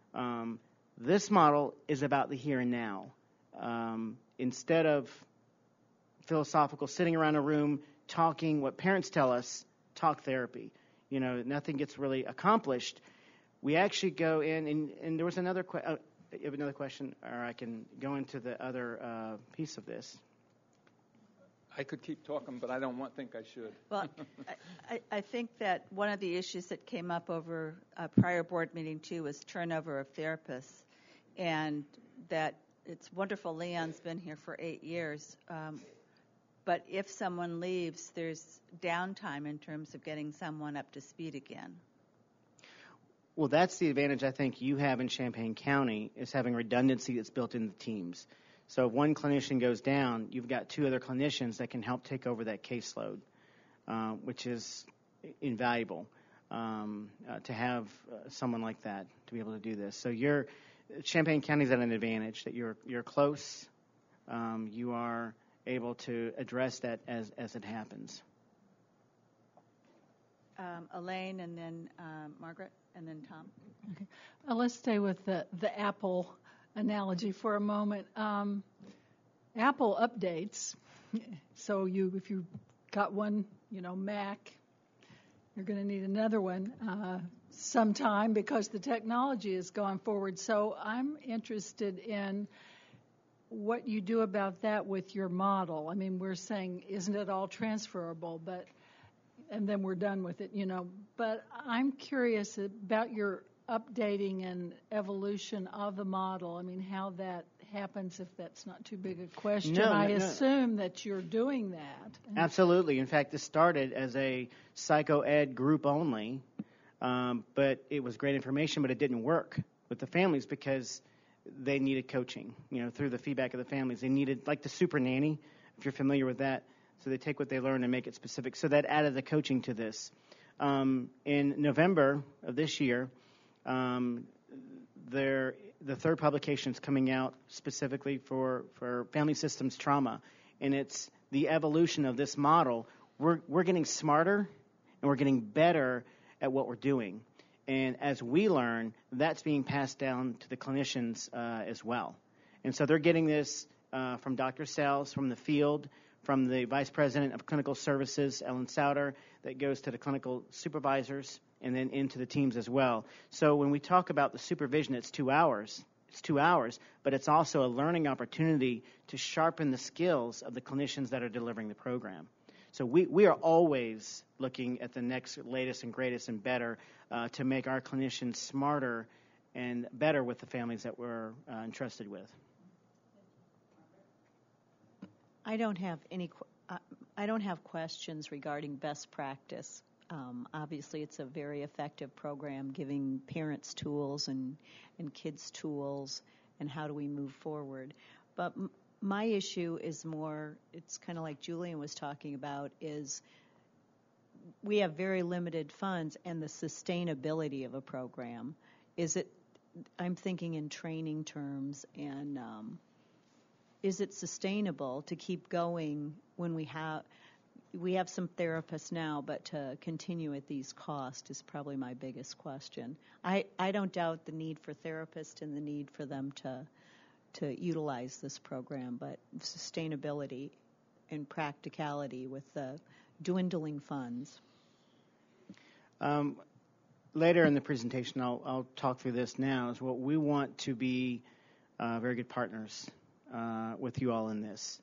S4: This model is about the here and now. Instead of philosophical sitting around a room talking what parents tell us, talk therapy. You know, nothing gets really accomplished. We actually go in, and there was another question. You have another question, or I can go into the other piece of this.
S10: I could keep talking, but I don't think I should.
S1: Well, I think that one of the issues that came up over a prior board meeting, too, was turnover of therapists. And that it's wonderful Leon's been here for 8 years. But if someone leaves, there's downtime in terms of getting someone up to speed again.
S4: Well, that's the advantage I think you have in Champaign County is having redundancy that's built into the teams. So if one clinician goes down, you've got 2 other clinicians that can help take over that caseload, which is invaluable to have someone like that to be able to do this. So Champaign County's at an advantage that you're close. You are able to address that as it happens.
S1: Elaine, and then Margaret, and then Tom.
S8: Okay. Let's stay with the Apple analogy for a moment. Apple updates. So if you got one, Mac, you're going to need another one sometime because the technology is going forward. So I'm interested in what you do about that with your model. I mean, we're saying, isn't it all transferable? And then we're done with it, But I'm curious about your updating and evolution of the model. I mean, how that happens, if that's not too big a question.
S4: No.
S8: I assume that you're doing that.
S4: Absolutely. In fact, this started as a psycho-ed group only, but it was great information, but it didn't work with the families because they needed coaching, through the feedback of the families. They needed, like the super nanny, if you're familiar with that. So they take what they learn and make it specific. So that added the coaching to this. In November of this year, the third publication is coming out specifically for family systems trauma, and it's the evolution of this model. We're getting smarter, and we're getting better at what we're doing. And as we learn, that's being passed down to the clinicians as well. And so they're getting this from Dr. Sells, from the field, from the Vice President of Clinical Services, Ellen Souter, that goes to the clinical supervisors, and then into the teams as well. So when we talk about the supervision, it's 2 hours. It's 2 hours, but it's also a learning opportunity to sharpen the skills of the clinicians that are delivering the program. So we are always looking at the next, latest, and greatest and better to make our clinicians smarter and better with the families that we're entrusted with.
S9: I don't have questions regarding best practice. Obviously, it's a very effective program, giving parents tools and kids tools, and how do we move forward. But my issue is more, it's kind of like Julian was talking about, is we have very limited funds, and the sustainability of a program. I'm thinking in training terms, and is it sustainable to keep going when we have some therapists now, but to continue at these costs is probably my biggest question. I don't doubt the need for therapists and the need for them to utilize this program, but sustainability and practicality with the dwindling funds.
S4: Later in the presentation, I'll talk through this now, is what we want to be very good partners with you all in this.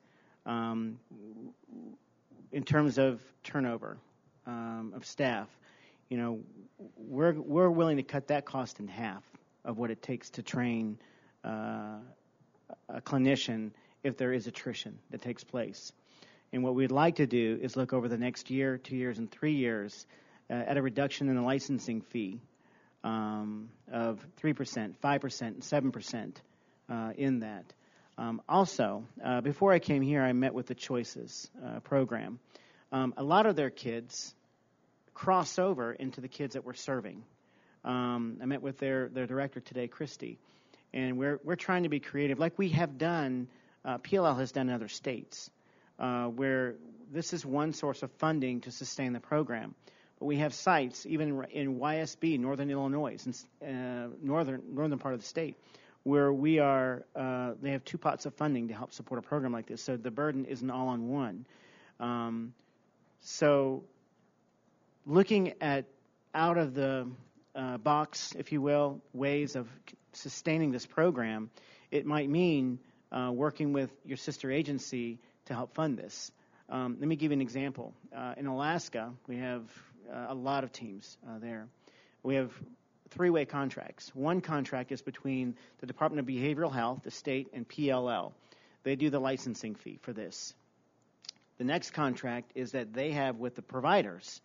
S4: In terms of turnover of staff, we're willing to cut that cost in half of what it takes to train a clinician if there is attrition that takes place. And what we'd like to do is look over the next year, 2 years, and 3 years at a reduction in the licensing fee of 3%, 5%, and 7% in that. Also, before I came here, I met with the Choices program. A lot of their kids cross over into the kids that we're serving. I met with their director today, Christy, and we're trying to be creative, like we have done. PLL has done in other states, where this is one source of funding to sustain the program. But we have sites, even in YSB, Northern Illinois, northern part of the state, where we are. They have 2 pots of funding to help support a program like this, so the burden isn't all on one. So looking at out of the box, if you will, ways of sustaining this program, it might mean working with your sister agency to help fund this. Let me give you an example. In Alaska, we have a lot of teams there. We have 3-way contracts. One contract is between the Department of Behavioral Health, the state, and PLL. They do the licensing fee for this. The next contract is that they have with the providers.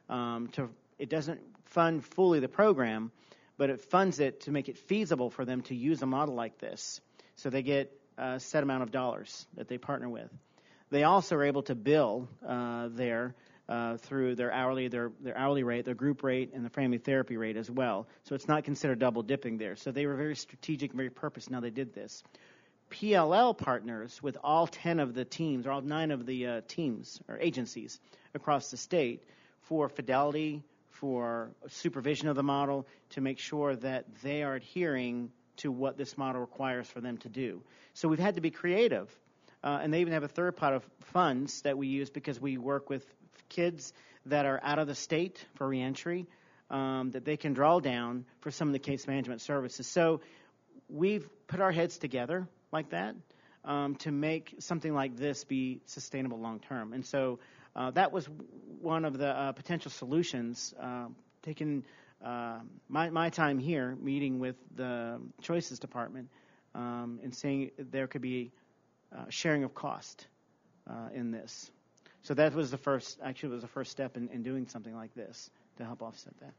S4: It doesn't fund fully the program, but it funds it to make it feasible for them to use a model like this. So they get a set amount of dollars that they partner with. They also are able to bill through their hourly rate, their group rate, and the family therapy rate as well. So it's not considered double dipping there. So they were very strategic, very purposed in how they did this. PLL partners with all 10 of the teams, or all 9 of the teams or agencies across the state for fidelity, for supervision of the model, to make sure that they are adhering to what this model requires for them to do. So we've had to be creative. And they even have a third pot of funds that we use because we work with kids that are out of the state for reentry, that they can draw down for some of the case management services. So we've put our heads together like that to make something like this be sustainable long term. And so that was one of the potential solutions, taking my time here meeting with the Choices Department and saying there could be sharing of cost in this. So that was the first step in doing something like this to help offset that.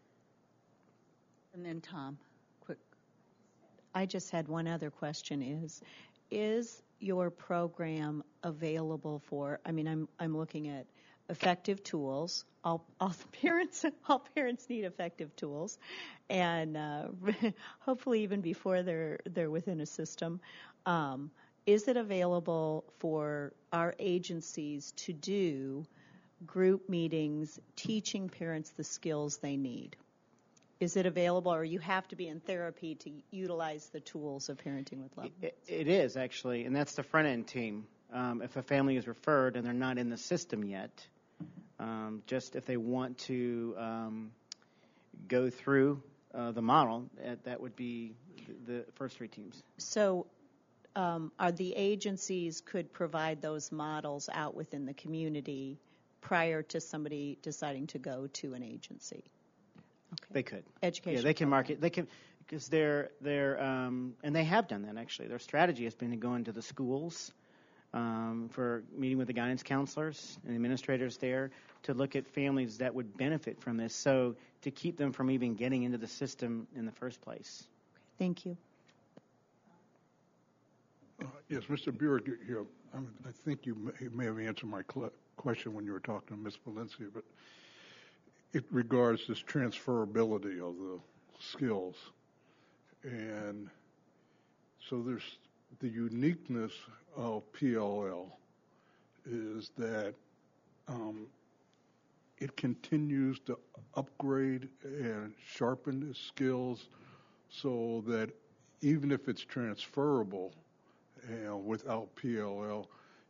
S9: And then Tom, quick. I just had one other question is your program available for, I'm looking at effective tools. All parents need effective tools, and hopefully even before they're within a system. Is it available for our agencies to do group meetings teaching parents the skills they need? Is it available, or you have to be in therapy to utilize the tools of Parenting with Love?
S4: It is, actually, and that's the front-end team. If a family is referred and they're not in the system yet, just if they want to go through the model, that would be the first 3 teams.
S9: So are the agencies could provide those models out within the community prior to somebody deciding to go to an agency? Okay.
S4: They could.
S9: Education.
S4: Yeah, they can market. They can, because they're and they have done that actually. Their strategy has been to go into the schools for meeting with the guidance counselors and administrators there to look at families that would benefit from this. So to keep them from even getting into the system in the first place.
S9: Okay. Thank you.
S11: Yes, Mr. Burek, I think you may have answered my question when you were talking to Ms. Valencia, but it regards this transferability of the skills. And so there's the uniqueness of PLL is that it continues to upgrade and sharpen its skills so that even if it's transferable without PLL,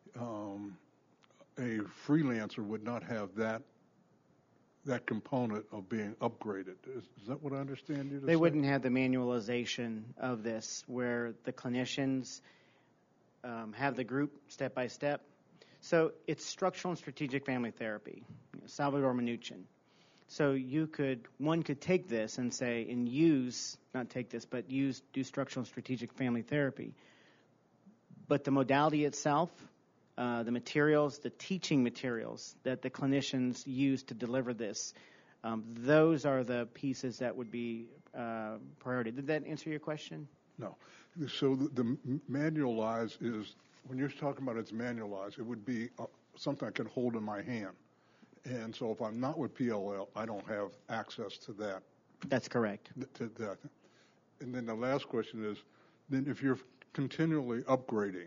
S11: a freelancer would not have that component of being upgraded. Is that what I understand you to say?
S4: They wouldn't have the manualization of this where the clinicians have the group step by step. So it's structural and strategic family therapy, Salvador Minuchin. So one could take this and say, and use, not take this, but do structural and strategic family therapy. But the modality itself, the materials, the teaching materials that the clinicians use to deliver this, those are the pieces that would be priority. Did that answer your question?
S11: No. So the manualized is, when you're talking about it's manualized, it would be something I can hold in my hand. And so if I'm not with PLL, I don't have access to that.
S4: That's correct.
S11: To that. And then the last question is, then if you're continually upgrading,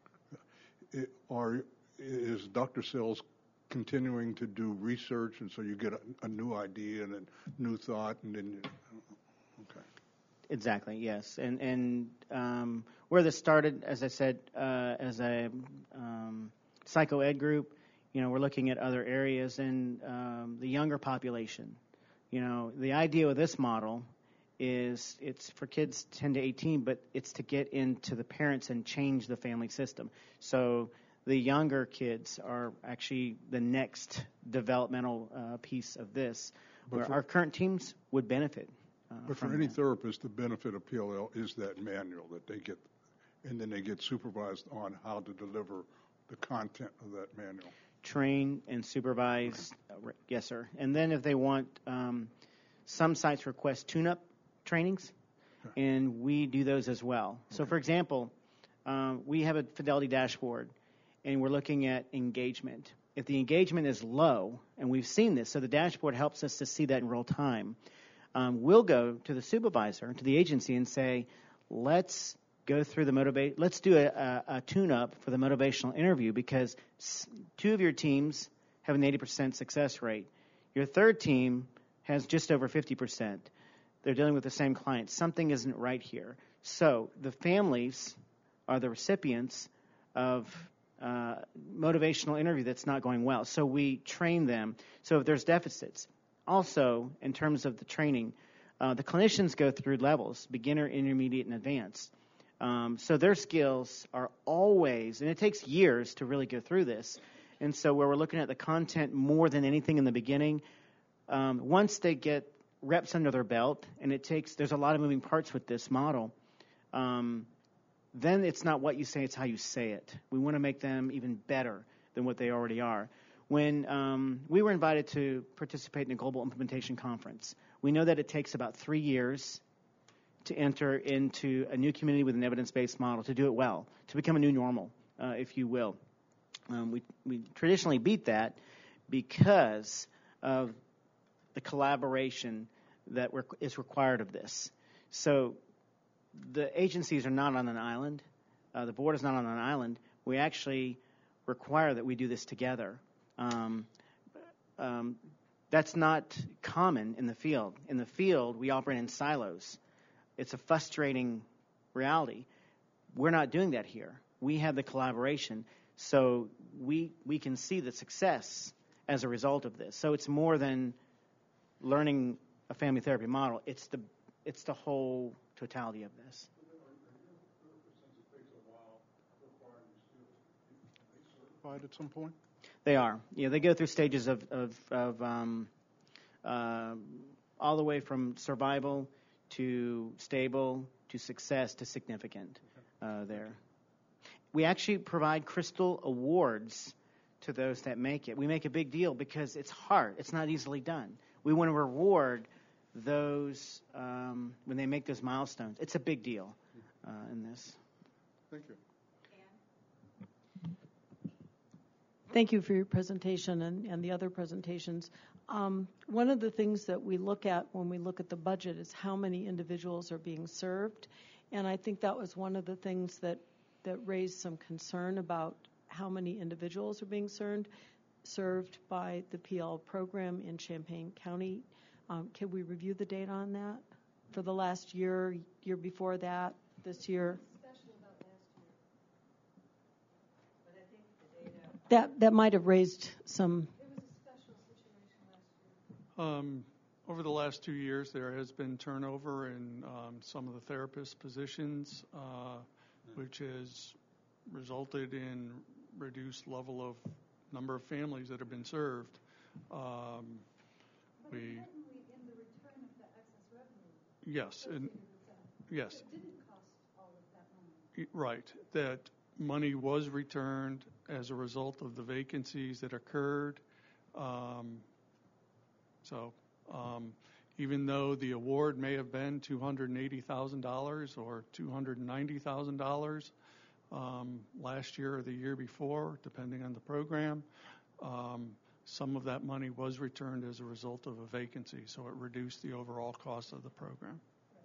S11: is Dr. Sells continuing to do research, and so you get a new idea and a new thought, and then okay.
S4: Exactly, yes. And where this started, as I said, as a psycho-ed group, we're looking at other areas in the younger population. The idea with this model is it's for kids 10 to 18, but it's to get into the parents and change the family system. So the younger kids are actually the next developmental piece of this, where our current teams would benefit.
S11: But for any therapist, the benefit of PLL is that manual that they get, and then they get supervised on how to deliver the content of that manual.
S4: Train and supervise,
S11: okay.
S4: Yes, sir. And then if they want, some sites request tune-up trainings, okay. And we do those as well. Okay. So, for example, we have a Fidelity dashboard, and we're looking at engagement. If the engagement is low, and we've seen this, so the dashboard helps us to see that in real time, we'll go to the supervisor, to the agency, and say, let's go through let's do a tune-up for the motivational interview, because 2 of your teams have an 80% success rate. Your third team has just over 50%. They're dealing with the same client. Something isn't right here. So the families are the recipients of motivational interview that's not going well. So we train them. So if there's deficits, also in terms of the training, the clinicians go through levels, beginner, intermediate, and advanced. So their skills are always, and it takes years to really go through this. And so where we're looking at the content more than anything in the beginning, once they get reps under their belt, and there's a lot of moving parts with this model, then it's not what you say, it's how you say it. We want to make them even better than what they already are. When we were invited to participate in a global implementation conference, we know that it takes about 3 years to enter into a new community with an evidence-based model, to do it well, to become a new normal, if you will. We traditionally beat that because of the collaboration that is required of this. So the agencies are not on an island. The board is not on an island. We actually require that we do this together. That's not common in the field. In the field, we operate in silos. It's a frustrating reality. We're not doing that here. We have the collaboration, so we can see the success as a result of this. So it's more than learning a family therapy model. It's the whole totality of this.
S11: Certified at some point?
S4: They are. Yeah, they go through stages of all the way from survival to stable to success to significant. There, we actually provide Crystal Awards to those that make it. We make a big deal because it's hard. It's not easily done. We want to reward those when they make those milestones. It's a big deal in this.
S11: Thank you.
S13: Thank you for your presentation and the other presentations. One of the things that we look at when we look at the budget is how many individuals are being served. And I think that was one of the things that that raised some concern about how many individuals are being served by the PL program in Champaign County. Can we review the data on that for the last year before that, this year? That might have raised some.
S3: Over the last 2 years, there has been turnover in some of the therapist positions, which has resulted in reduced level of number of families that have been served. Yes, and yes,
S14: it didn't cost all of that money.
S3: Right. That money was returned as a result of the vacancies that occurred. Even though the award may have been $280,000 or $290,000 last year or the year before, depending on the program, some of that money was returned as a result of a vacancy, so it reduced the overall cost of the program.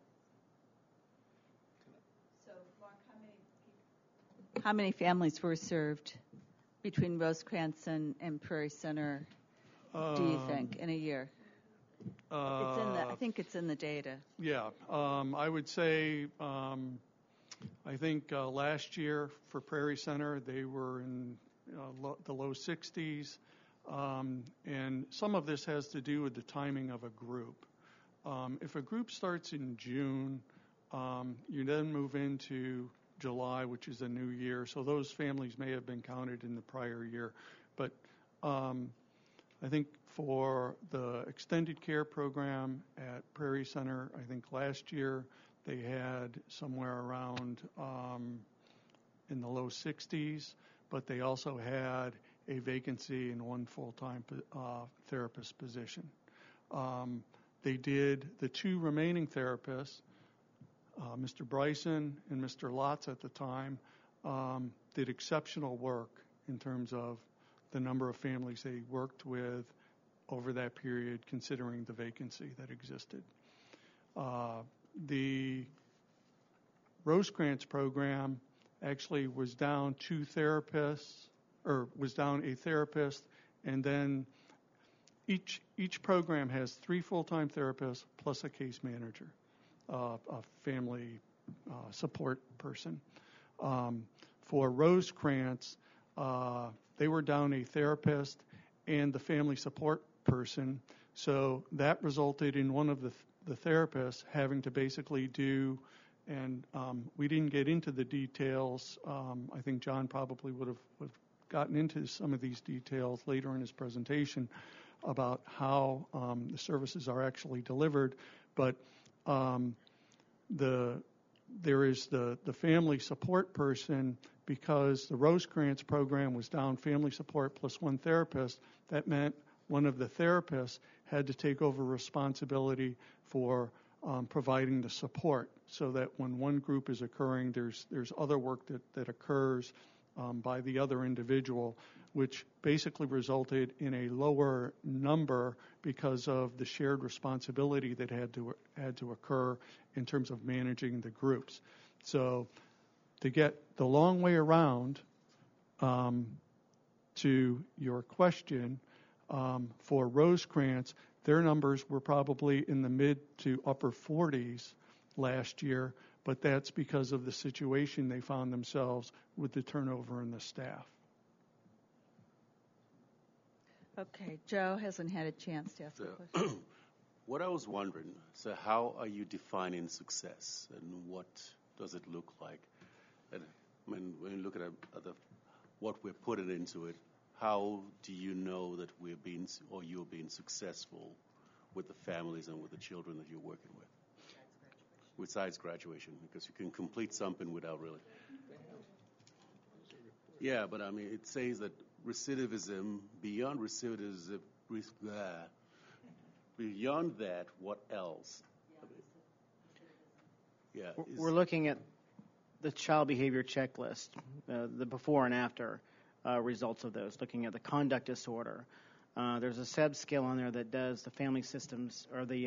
S1: So, Mark, how many families were served between Rosecrans and Prairie Center, do you think, in a year? I think it's in the data.
S3: Yeah. I would say, I think last year for Prairie Center, they were in the low 60s. And some of this has to do with the timing of a group. If a group starts in June, you then move into July, which is a new year. So those families may have been counted in the prior year. But I think for the extended care program at Prairie Center, I think last year they had somewhere around in the low 60s, but they also had a vacancy in one full-time therapist position. They did, the two remaining therapists, Mr. Bryson and Mr. Lotz at the time, did exceptional work in terms of the number of families they worked with over that period, considering the vacancy that existed. The Rosecrans program actually was down two therapists, or was down a therapist, and then each program has 3 full-time therapists plus a case manager, a family support person. For Rosecrans, they were down a therapist and the family support person, so that resulted in one of the therapists having to basically do, and we didn't get into the details. I think John probably would have gotten into some of these details later in his presentation about how the services are actually delivered, but there is the family support person. Because the Rosecrans program was down family support plus one therapist, that meant one of the therapists had to take over responsibility for providing the support, so that when one group is occurring, there's other work that occurs by the other individual, which basically resulted in a lower number because of the shared responsibility that had to occur in terms of managing the groups. So to get the long way around to your question, for Rosecrans, their numbers were probably in the mid to upper 40s last year, but that's because of the situation they found themselves with the turnover in the staff.
S1: Okay, Joe hasn't had a chance to ask a question.
S12: What I was wondering, so how are you defining success, and what does it look like? And when you look at what we're putting into it, how do you know that you're being successful with the families and with the children that you're working with? Besides graduation, because you can complete something without really. Yeah, but I mean, it says that recidivism, beyond recidivism, beyond that, what else? Yeah,
S4: we're looking at the child behavior checklist, the before and after results of those, looking at the conduct disorder. There's a SEB scale on there that does the family systems, or the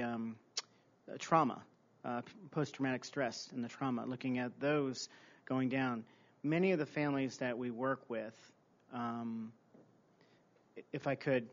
S4: trauma, post-traumatic stress and the trauma, looking at those going down. many of the families that we work with, if I could,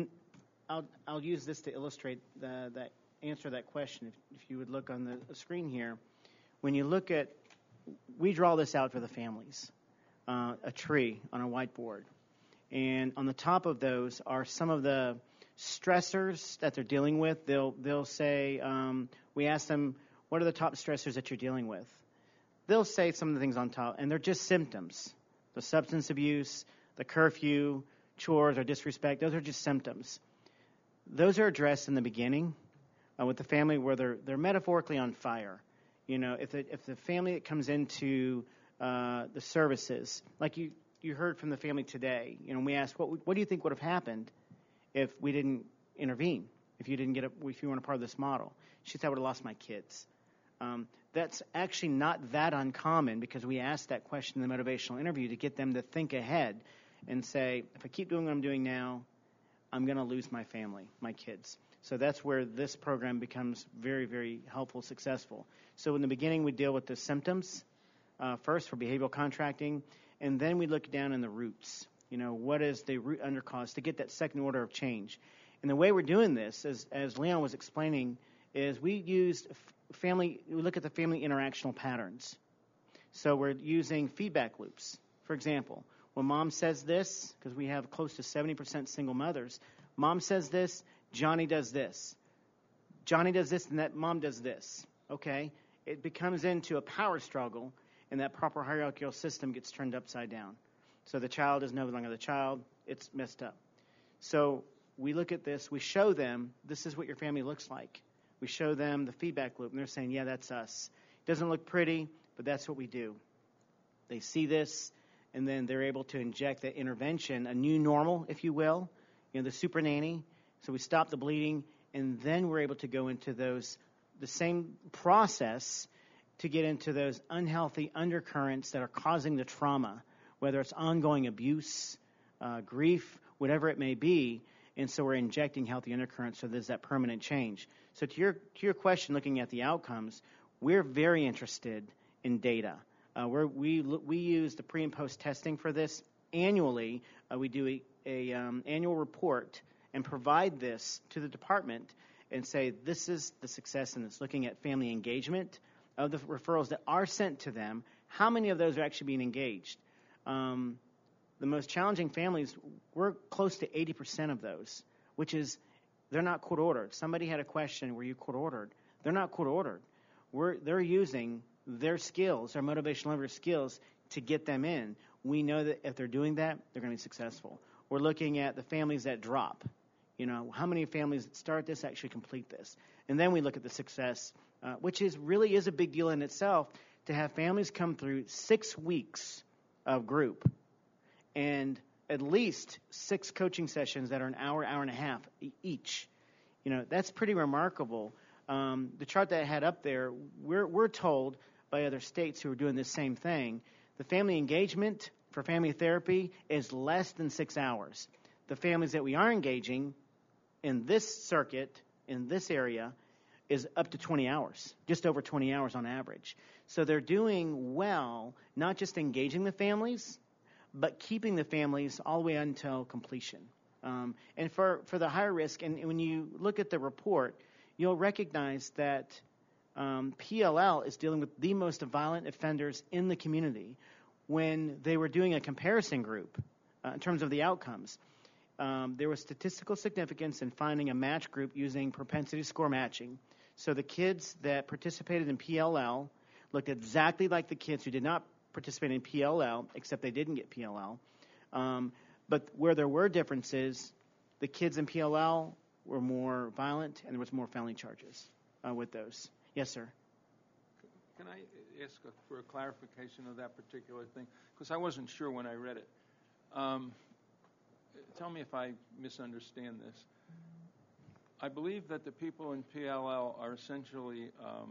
S4: I'll use this to illustrate that answer that question. If you would look on the screen here, when you look at, we draw this out for the families, a tree on a whiteboard, and on the top of those are some of the stressors that they're dealing with. They'll say, we ask them, what are the top stressors that you're dealing with? They'll say some of the things on top, and they're just symptoms. The substance abuse, the curfew, chores or disrespect, those are just symptoms. Those are addressed in the beginning with the family where they're metaphorically on fire. You know, if the family that comes into the services, like you heard from the family today, you know, we asked, what do you think would have happened if we didn't intervene, if you weren't a part of this model? She said, I would have lost my kids. That's actually not that uncommon, because we asked that question in the motivational interview to get them to think ahead and say, if I keep doing what I'm doing now, I'm going to lose my family, my kids. So that's where this program becomes very, very helpful, successful. So in the beginning, we deal with the symptoms first for behavioral contracting, and then we look down in the roots. You know, what is the root undercause to get that second order of change? And the way we're doing this, as Leon was explaining, is we look at the family interactional patterns. So we're using feedback loops. For example, when mom says this, because we have close to 70% single mothers, mom says this, Johnny does this. Johnny does this, and that mom does this. Okay? It becomes into a power struggle, and that proper hierarchical system gets turned upside down. So the child is no longer the child. It's messed up. So we look at this. We show them, this is what your family looks like. We show them the feedback loop, and they're saying, yeah, that's us. It doesn't look pretty, but that's what we do. They see this, and then they're able to inject that intervention, a new normal, if you will, you know, the super nanny. So we stop the bleeding, and then we're able to go into the same process to get into those unhealthy undercurrents that are causing the trauma, whether it's ongoing abuse, grief, whatever it may be. And so we're injecting healthy undercurrents so there's that permanent change. So to your question, looking at the outcomes, we're very interested in data. We use the pre and post testing for this annually. We do a annual report and provide this to the department and say this is the success in this. Looking at family engagement of the referrals that are sent to them, how many of those are actually being engaged? The most challenging families, we're close to 80% of those, which is they're not court ordered. Somebody had a question, were you court ordered? They're not court ordered. They're using their skills, their motivational learner skills, to get them in. We know that if they're doing that, they're going to be successful. We're looking at the families that drop. You know, how many families that start this actually complete this? And then we look at the success, which really is a big deal in itself, to have families come through 6 weeks of group and at least 6 coaching sessions that are an hour, hour and a half each. You know, that's pretty remarkable. The chart that I had up there, we're told by other states who are doing the same thing, the family engagement for family therapy is less than 6 hours. The families that we are engaging in this circuit, in this area, is up to 20 hours, just over 20 hours on average. So they're doing well, not just engaging the families, but keeping the families all the way until completion. And for the higher risk, and when you look at the report, you'll recognize that PLL is dealing with the most violent offenders in the community. When they were doing a comparison group in terms of the outcomes, there was statistical significance in finding a match group using propensity score matching. So the kids that participated in PLL looked exactly like the kids who did not participate in PLL, except they didn't get PLL. But where there were differences, the kids in PLL were more violent, and there was more felony charges with those. Yes, sir.
S10: Can I ask for a clarification of that particular thing? Because I wasn't sure when I read it. Tell me if I misunderstand this. I believe that the people in PLL are essentially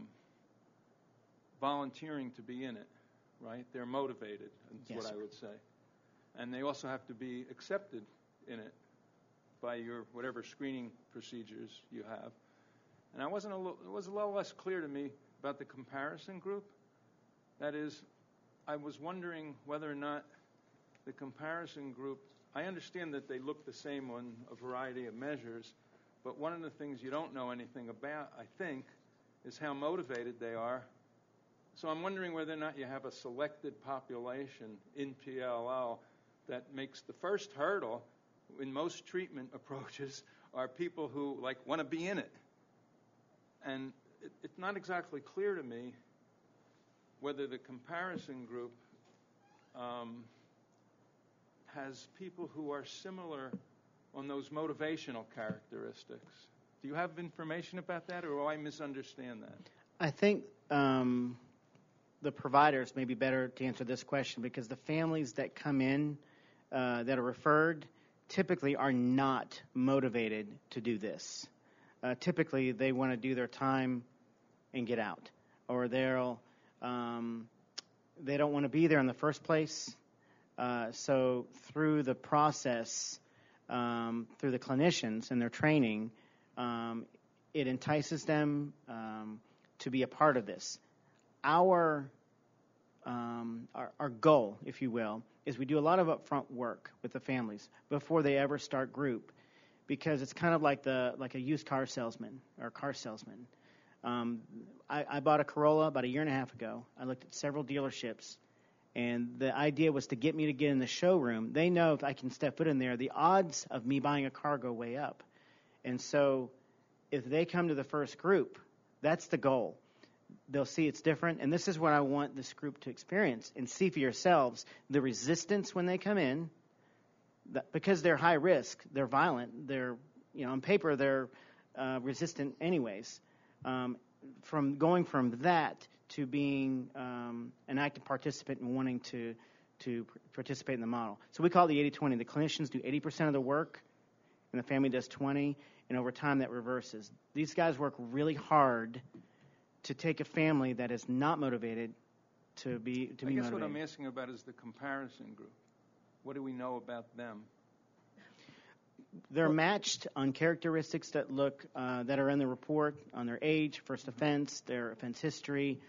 S10: volunteering to be in it, right? They're motivated, is what I would say. And they also have to be accepted in it by your whatever screening procedures you have. And it was a little less clear to me about the comparison group. That is, I was wondering whether or not the comparison group, I understand that they look the same on a variety of measures, but one of the things you don't know anything about, I think, is how motivated they are. So I'm wondering whether or not you have a selected population in PLL that makes the first hurdle in most treatment approaches are people who want to be in it. And it's not exactly clear to me whether the comparison group has people who are similar on those motivational characteristics. Do you have information about that, or do I misunderstand that?
S4: I think the providers may be better to answer this question, because the families that come in that are referred typically are not motivated to do this. Typically, they want to do their time and get out, or they don't want to be there in the first place. So through the process, through the clinicians and their training, it entices them to be a part of this. Our goal, if you will, is we do a lot of upfront work with the families before they ever start group, because it's kind of like a used car salesman or a car salesman. I bought a Corolla about 1.5 years ago. I looked at several dealerships, and the idea was to get me to get in the showroom. They know if I can step foot in there, the odds of me buying a car go way up. And so if they come to the first group, that's the goal. They'll see it's different, and this is what I want this group to experience and see for yourselves the resistance when they come in, because they're high risk, they're violent, they're, on paper they're resistant anyways. From going from that to being an active participant and wanting to participate in the model. So we call it the 80-20. The clinicians do 80% of the work, and the family does 20%, and over time that reverses. These guys work really hard to take a family that is not motivated to be motivated.
S10: I guess what I'm asking about is the comparison group. What do we know about them?
S4: They're matched on characteristics that look that are in the report, on their age, first offense, their offense history,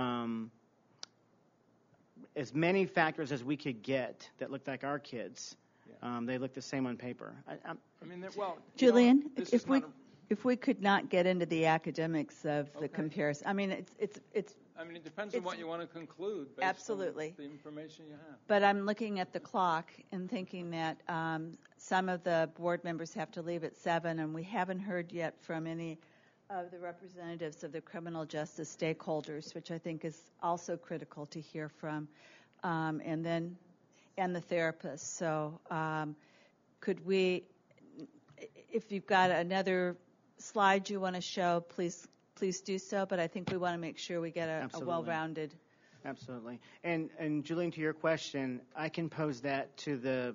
S4: as many factors as we could get that looked like our kids. Yeah. They look the same on paper.
S1: Julian, if we could not get into the academics of the comparison, it
S10: depends on what you want to conclude based
S1: absolutely.
S10: on the information you have.
S1: But I'm looking at the clock and thinking that some of the board members have to leave at 7, and we haven't heard yet from any of the representatives of the criminal justice stakeholders, which I think is also critical to hear from, and the therapists. So could we, if you've got another slide you want to show, please do so, but I think we want to make sure we get a well-rounded.
S4: Absolutely. And Julian, to your question, I can pose that to the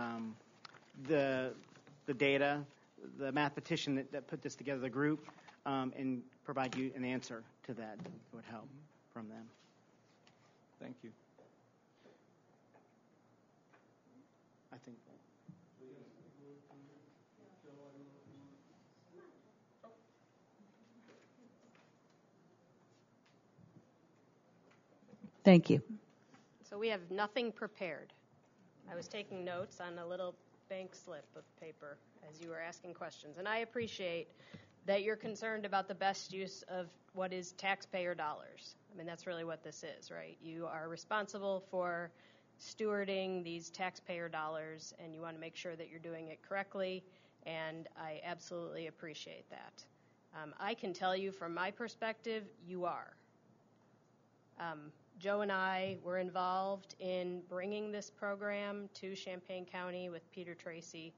S4: data, the mathematician that put this together, the group, and provide you an answer to that would help from them.
S10: Thank you.
S4: I think.
S1: Thank you.
S15: So we have nothing prepared. I was taking notes on a little bank slip of paper as you were asking questions. And I appreciate that you're concerned about the best use of what is taxpayer dollars. That's really what this is, right? You are responsible for stewarding these taxpayer dollars, and you want to make sure that you're doing it correctly, and I absolutely appreciate that. I can tell you from my perspective, you are. Joe and I were involved in bringing this program to Champaign County with Peter Tracy.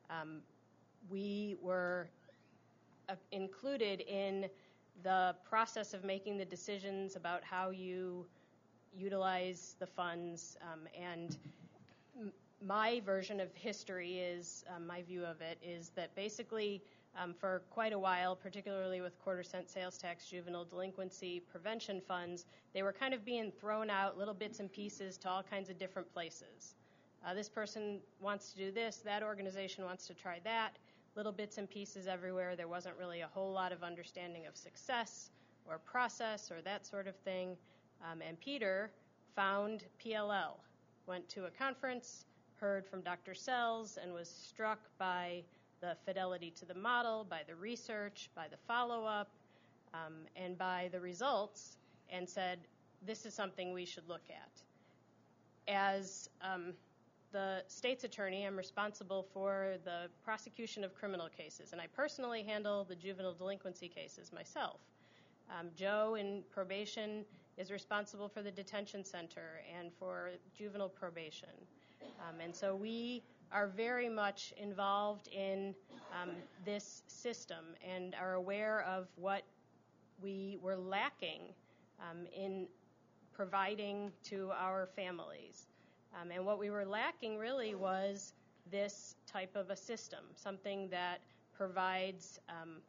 S15: We were included in the process of making the decisions about how you utilize the funds, and my version of history is, my view of it, is that basically for quite a while, particularly with quarter-cent sales tax juvenile delinquency prevention funds, they were kind of being thrown out little bits and pieces to all kinds of different places. This person wants to do this, that organization wants to try that, little bits and pieces everywhere. There wasn't really a whole lot of understanding of success or process or that sort of thing. And Peter found PLL, went to a conference, heard from Dr. Sells, and was struck by the fidelity to the model, by the research, by the follow-up, and by the results, and said, this is something we should look at. As the state's attorney, I'm responsible for the prosecution of criminal cases, and I personally handle the juvenile delinquency cases myself. Joe in probation is responsible for the detention center and for juvenile probation. And so we are very much involved in this system and are aware of what we were lacking in providing to our families. And what we were lacking really was this type of a system, something that provides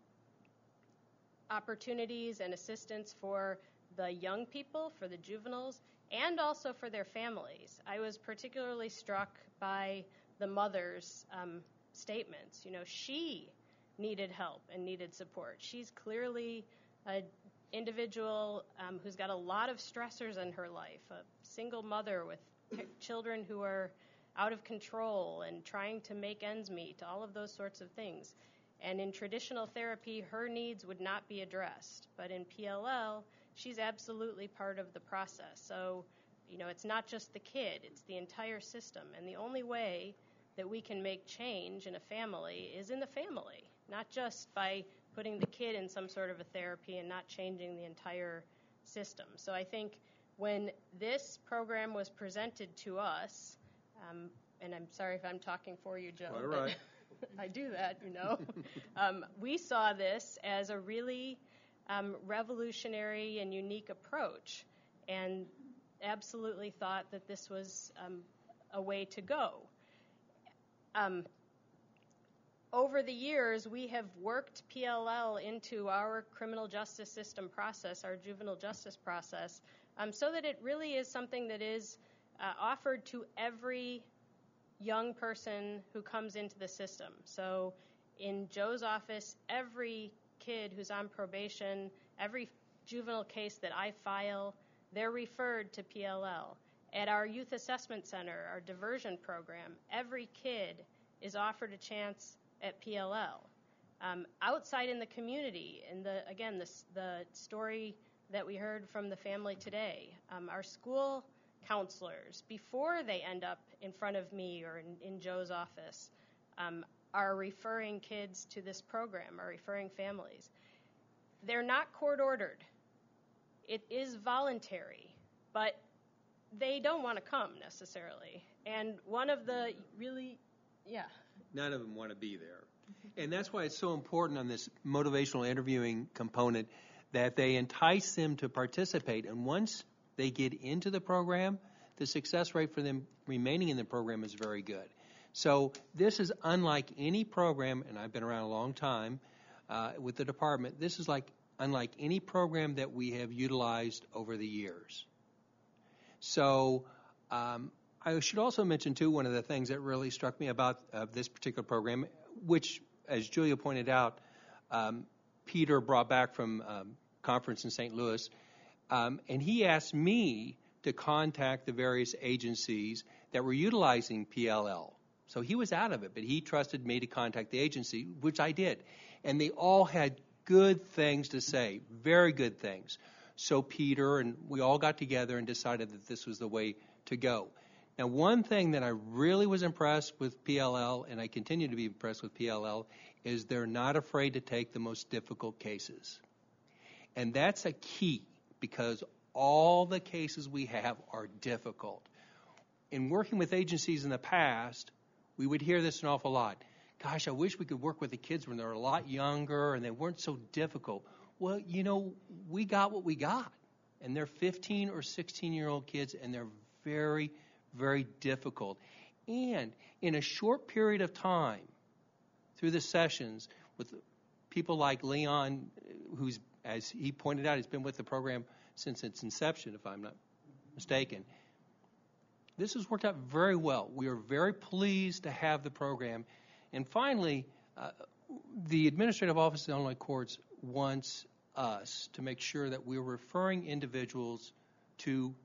S15: opportunities and assistance for the young people, for the juveniles, and also for their families. I was particularly struck by the mother's statements. You know, she needed help and needed support. She's clearly an individual who's got a lot of stressors in her life, a single mother with children who are out of control and trying to make ends meet, all of those sorts of things. And in traditional therapy, her needs would not be addressed. But in PLL, she's absolutely part of the process. So, you know, it's not just the kid, it's the entire system. And the only way that we can make change in a family is in the family, not just by putting the kid in some sort of a therapy and not changing the entire system. So I think when this program was presented to us, and I'm sorry if I'm talking for you, Joe.
S16: All right.
S15: I do that, you know. We saw this as a really revolutionary and unique approach and absolutely thought that this was a way to go. Over the years, we have worked PLL into our criminal justice system process, our juvenile justice process, so that it really is something that is offered to every young person who comes into the system. So in Joe's office, every kid who's on probation, every juvenile case that I file, they're referred to PLL. At our youth assessment center, our diversion program, every kid is offered a chance at PLL. Outside in the community, and the story that we heard from the family today, our school counselors, before they end up in front of me or in Joe's office, are referring kids to this program, are referring families. They're not court-ordered. It is voluntary, but they don't want to come necessarily. And one of the really,
S16: None of them want to be there. And that's why it's so important on this motivational interviewing component that they entice them to participate. And once they get into the program, the success rate for them remaining in the program is very good. So this is unlike any program, and I've been around a long time with the department, this is unlike any program that we have utilized over the years. So I should also mention, too, one of the things that really struck me about this particular program, which, as Julia pointed out, Peter brought back from conference in St. Louis, and he asked me to contact the various agencies that were utilizing PLL. So he was out of it, but he trusted me to contact the agency, which I did. And they all had good things to say, very good things. So Peter and we all got together and decided that this was the way to go. Now, one thing that I really was impressed with PLL, and I continue to be impressed with PLL, is they're not afraid to take the most difficult cases. And that's a key, because all the cases we have are difficult. In working with agencies in the past, we would hear this an awful lot. Gosh, I wish we could work with the kids when they're a lot younger and they weren't so difficult. Well, you know, we got what we got. And they're 15 or 16-year-old kids, and they're very, very difficult. And in a short period of time, through the sessions, with people like Leon, who's, as he pointed out, he's been with the program since its inception, if I'm not mistaken, this has worked out very well. We are very pleased to have the program. And finally, the Administrative Office of the Illinois Courts wants us to make sure that we're referring individuals to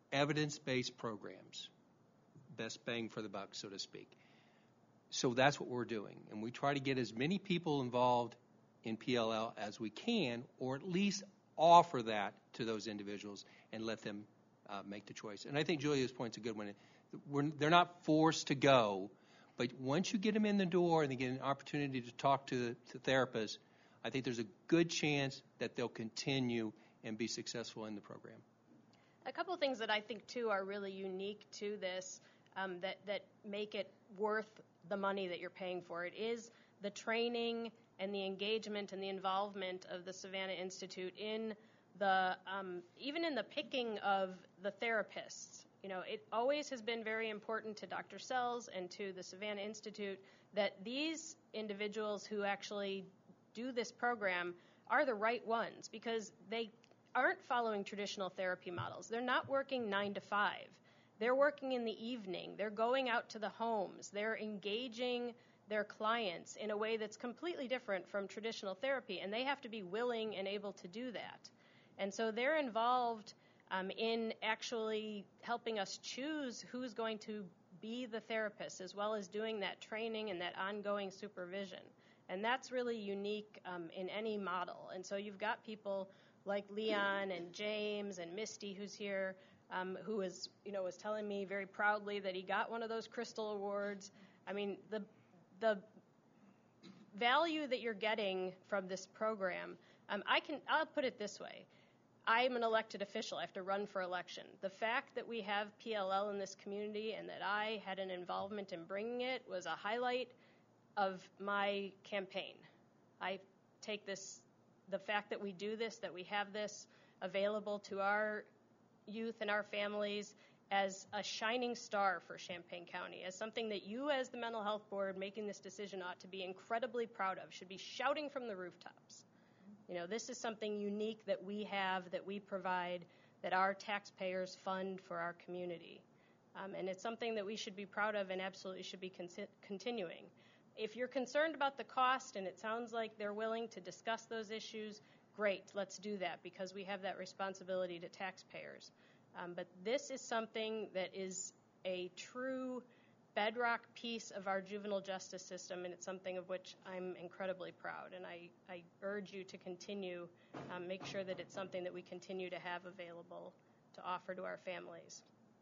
S16: evidence-based programs, best bang for the buck, so to speak. So that's what we're doing, and we try to get as many people involved in PLL as we can, or at least offer that to those individuals and let them make the choice. And I think Julia's point's a good one. They're not forced to go, but once you get them in the door and they get an opportunity to talk to the therapist, I think there's a good chance that they'll continue and be successful in the program.
S15: A couple of things that I think, too, are really unique to this that make it worth the money that you're paying for. It is the training and the engagement and the involvement of the Savannah Institute in the even in the picking of the therapists. You know, it always has been very important to Dr. Sells and to the Savannah Institute that these individuals who actually do this program are the right ones, because they aren't following traditional therapy models. They're not working 9 to 5. They're working in the evening. They're going out to the homes. They're engaging their clients in a way that's completely different from traditional therapy, and they have to be willing and able to do that. And so they're involved in actually helping us choose who's going to be the therapist, as well as doing that training and that ongoing supervision. And that's really unique in any model. And so you've got people like Leon and James and Misty, who's here, who was telling me very proudly that he got one of those Crystal Awards. I mean, the value that you're getting from this program, I'll put it this way. I'm an elected official. I have to run for election. The fact that we have PLL in this community and that I had an involvement in bringing it was a highlight of my campaign. I take the fact that we do this, that we have this available to our youth and our families, as a shining star for Champaign County, as something that you as the Mental Health Board making this decision ought to be incredibly proud of, should be shouting from the rooftops. You know, this is something unique that we have, that we provide, that our taxpayers fund for our community. And it's something that we should be proud of and absolutely should be continuing. If you're concerned about the cost, and it sounds like they're willing to discuss those issues, great, let's do that, because we have that responsibility to taxpayers. But this is something that is a true bedrock piece of our juvenile justice system, and it's something of which I'm incredibly proud. And I urge you to continue, make sure that it's something that we continue to have available to offer to our families.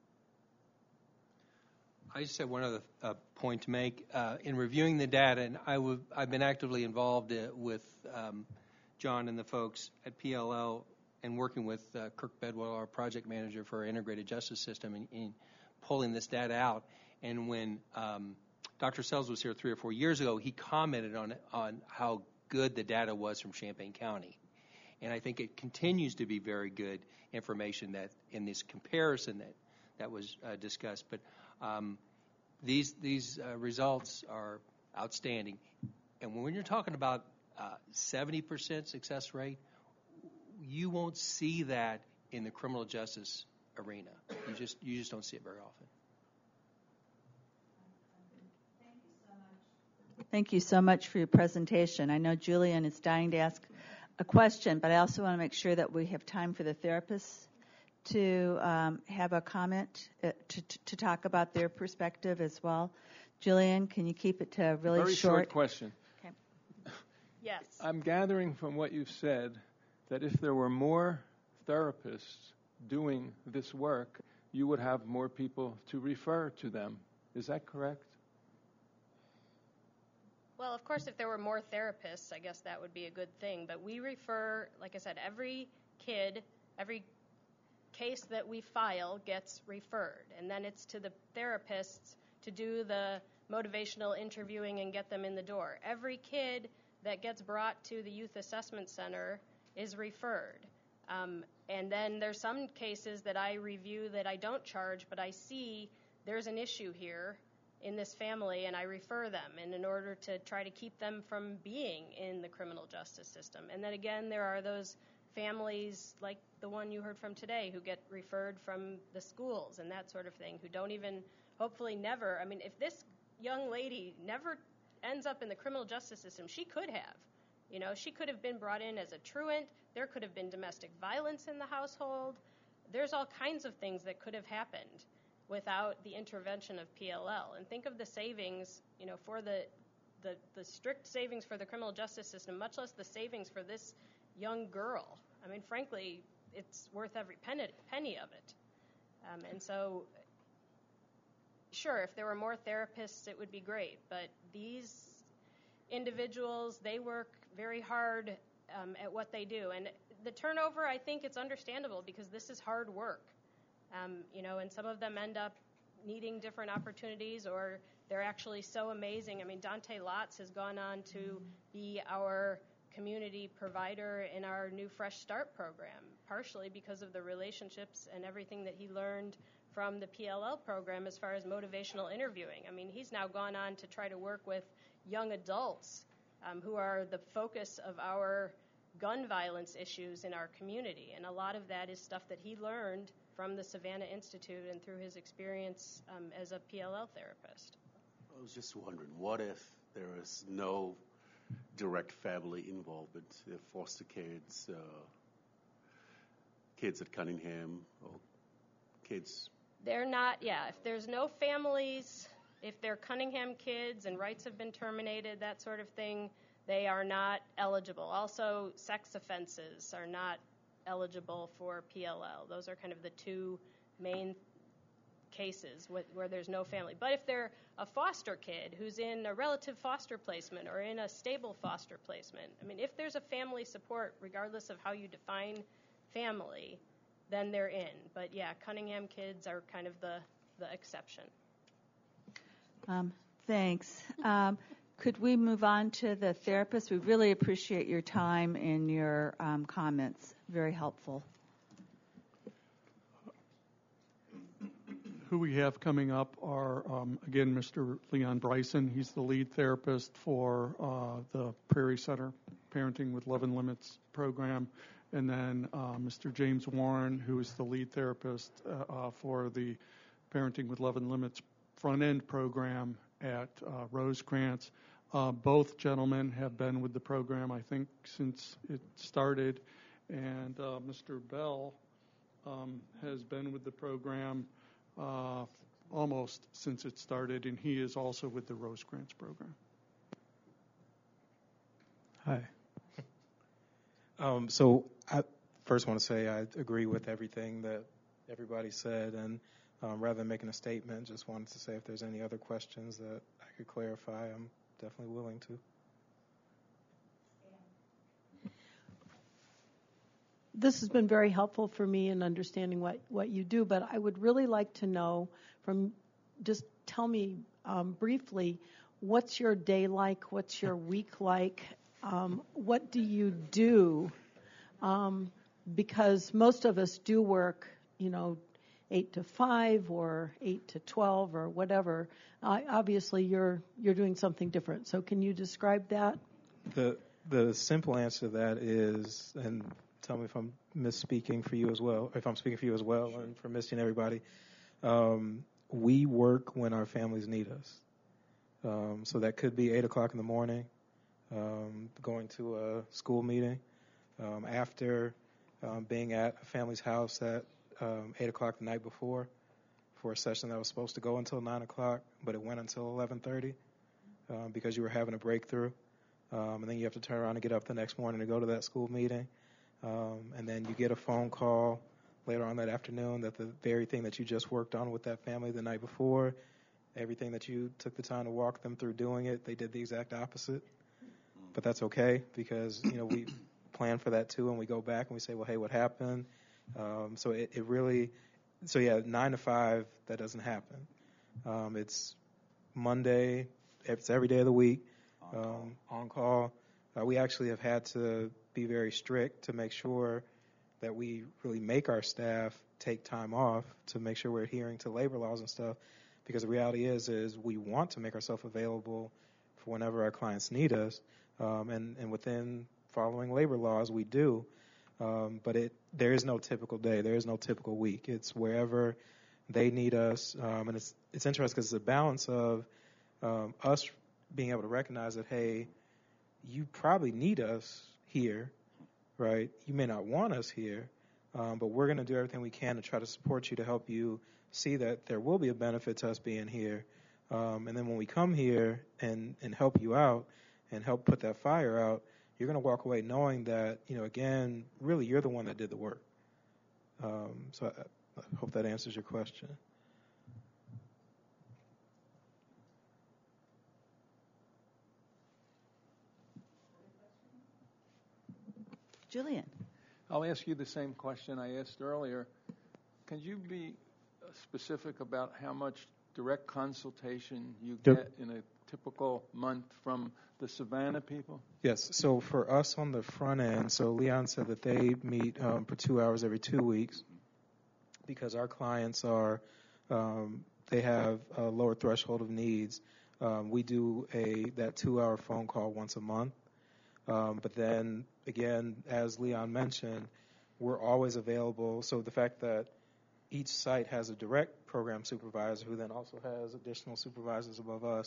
S16: I just have one other point to make. In reviewing the data, and I've been actively involved with John and the folks at PLL and working with Kirk Bedwell, our project manager for our integrated justice system, in pulling this data out. And when Dr. Sells was here 3 or 4 years ago, he commented on how good the data was from Champaign County. And I think it continues to be very good information that in this comparison that was discussed. But these results are outstanding. And when you're talking about 70% success rate, you won't see that in the criminal justice arena. You just don't see it very often.
S1: Thank you so much for your presentation. I know Julian is dying to ask a question, but I also want to make sure that we have time for the therapists to have a comment, to talk about their perspective as well. Julian, can you keep it to really
S10: Very short question.
S1: Okay.
S15: Yes.
S10: I'm gathering from what you've said that if there were more therapists doing this work, you would have more people to refer to them. Is that correct?
S15: Well, of course, if there were more therapists, I guess that would be a good thing. But we refer, like I said, every kid, every case that we file gets referred. And then it's to the therapists to do the motivational interviewing and get them in the door. Every kid that gets brought to the Youth Assessment Center is referred. And then there's some cases that I review that I don't charge, but I see there's an issue here in this family, and I refer them, and in order to try to keep them from being in the criminal justice system. And then again, there are those families like the one you heard from today who get referred from the schools and that sort of thing, who don't even, hopefully never, I mean, if this young lady never ends up in the criminal justice system, she could have. You know, she could have been brought in as a truant. There could have been domestic violence in the household. there's all kinds of things that could have happened without the intervention of PLL. And think of the savings, for the strict savings for the criminal justice system, much less the savings for this young girl. I mean, frankly, it's worth every penny of it. And so, sure, if there were more therapists, it would be great. But these individuals, they work very hard at what they do. And the turnover, I think it's understandable because this is hard work. And some of them end up needing different opportunities, or they're actually so amazing. I mean, Dante Lotz has gone on to be our community provider in our new Fresh Start program, partially because of the relationships and everything that he learned from the PLL program as far as motivational interviewing. I mean, he's now gone on to try to work with young adults who are the focus of our gun violence issues in our community. And a lot of that is stuff that he learned from the Savannah Institute and through his experience as a PLL therapist.
S12: I was just wondering, what if there is no direct family involvement? Foster kids, kids at Cunningham, or kids?
S15: They're not, if there's no families, if they're Cunningham kids and rights have been terminated, that sort of thing, they are not eligible. Also, sex offenses are not eligible for PLL. Those are kind of the two main cases where there's no family. But if they're a foster kid who's in a relative foster placement or in a stable foster placement, I mean, if there's a family support, regardless of how you define family, then they're in. But Cunningham kids are kind of the exception.
S1: Thanks. Could we move on to the therapist? We really appreciate your time and your comments. Very helpful.
S3: Who we have coming up are, again, Mr. Leon Bryson. He's the lead therapist for the Prairie Center Parenting with Love and Limits program. And then Mr. James Warren, who is the lead therapist for the Parenting with Love and Limits front-end program at Rosecrans. Both gentlemen have been with the program, I think, since it started. And Mr. Bell has been with the program almost since it started, and he is also with the Rosecrans program.
S17: Hi. So I first want to say I agree with everything that everybody said, and rather than making a statement, just wanted to say if there's any other questions that I could clarify, I'm definitely willing to.
S13: This has been very helpful for me in understanding what you do, but I would really like to know just tell me briefly, what's your day like? What's your week like? What do you do? Because most of us do work, 8 to 5 or 8 to 12 or whatever. Obviously, you're doing something different. So can you describe that?
S17: The simple answer to that is, and tell me if I'm misspeaking for you as well, if I'm speaking for you as well, and for missing everybody, we work when our families need us. So that could be 8 o'clock in the morning, going to a school meeting, after being at a family's house at 8 o'clock the night before for a session that was supposed to go until 9 o'clock, but it went until 11:30 because you were having a breakthrough. And then you have to turn around and get up the next morning to go to that school meeting. And then you get a phone call later on that afternoon that the very thing that you just worked on with that family the night before, everything that you took the time to walk them through doing it, they did the exact opposite. But that's okay because, we plan for that too, and we go back and we say, well, hey, what happened? So it really, 9 to 5, that doesn't happen. It's Monday, it's every day of the week, on call. We actually have had to be very strict to make sure that we really make our staff take time off to make sure we're adhering to labor laws and stuff, because the reality is we want to make ourselves available for whenever our clients need us, and within following labor laws, we do. But there is no typical day. There is no typical week. It's wherever they need us. And it's interesting because it's a balance of us being able to recognize that, hey, you probably need us here, right? You may not want us here, But we're going to do everything we can to try to support you to help you see that there will be a benefit to us being here. And then when we come here and help you out and help put that fire out, you're going to walk away knowing that, again, really you're the one that did the work. So I hope that answers your question.
S1: Julian.
S10: I'll ask you the same question I asked earlier. Can you be specific about how much direct consultation you get in a typical month from the Savannah people?
S17: Yes. So for us on the front end, so Leon said that they meet for 2 hours every 2 weeks because our clients are, they have a lower threshold of needs. We do that 2-hour phone call once a month. But then, again, as Leon mentioned, we're always available. So the fact that each site has a direct program supervisor who then also has additional supervisors above us,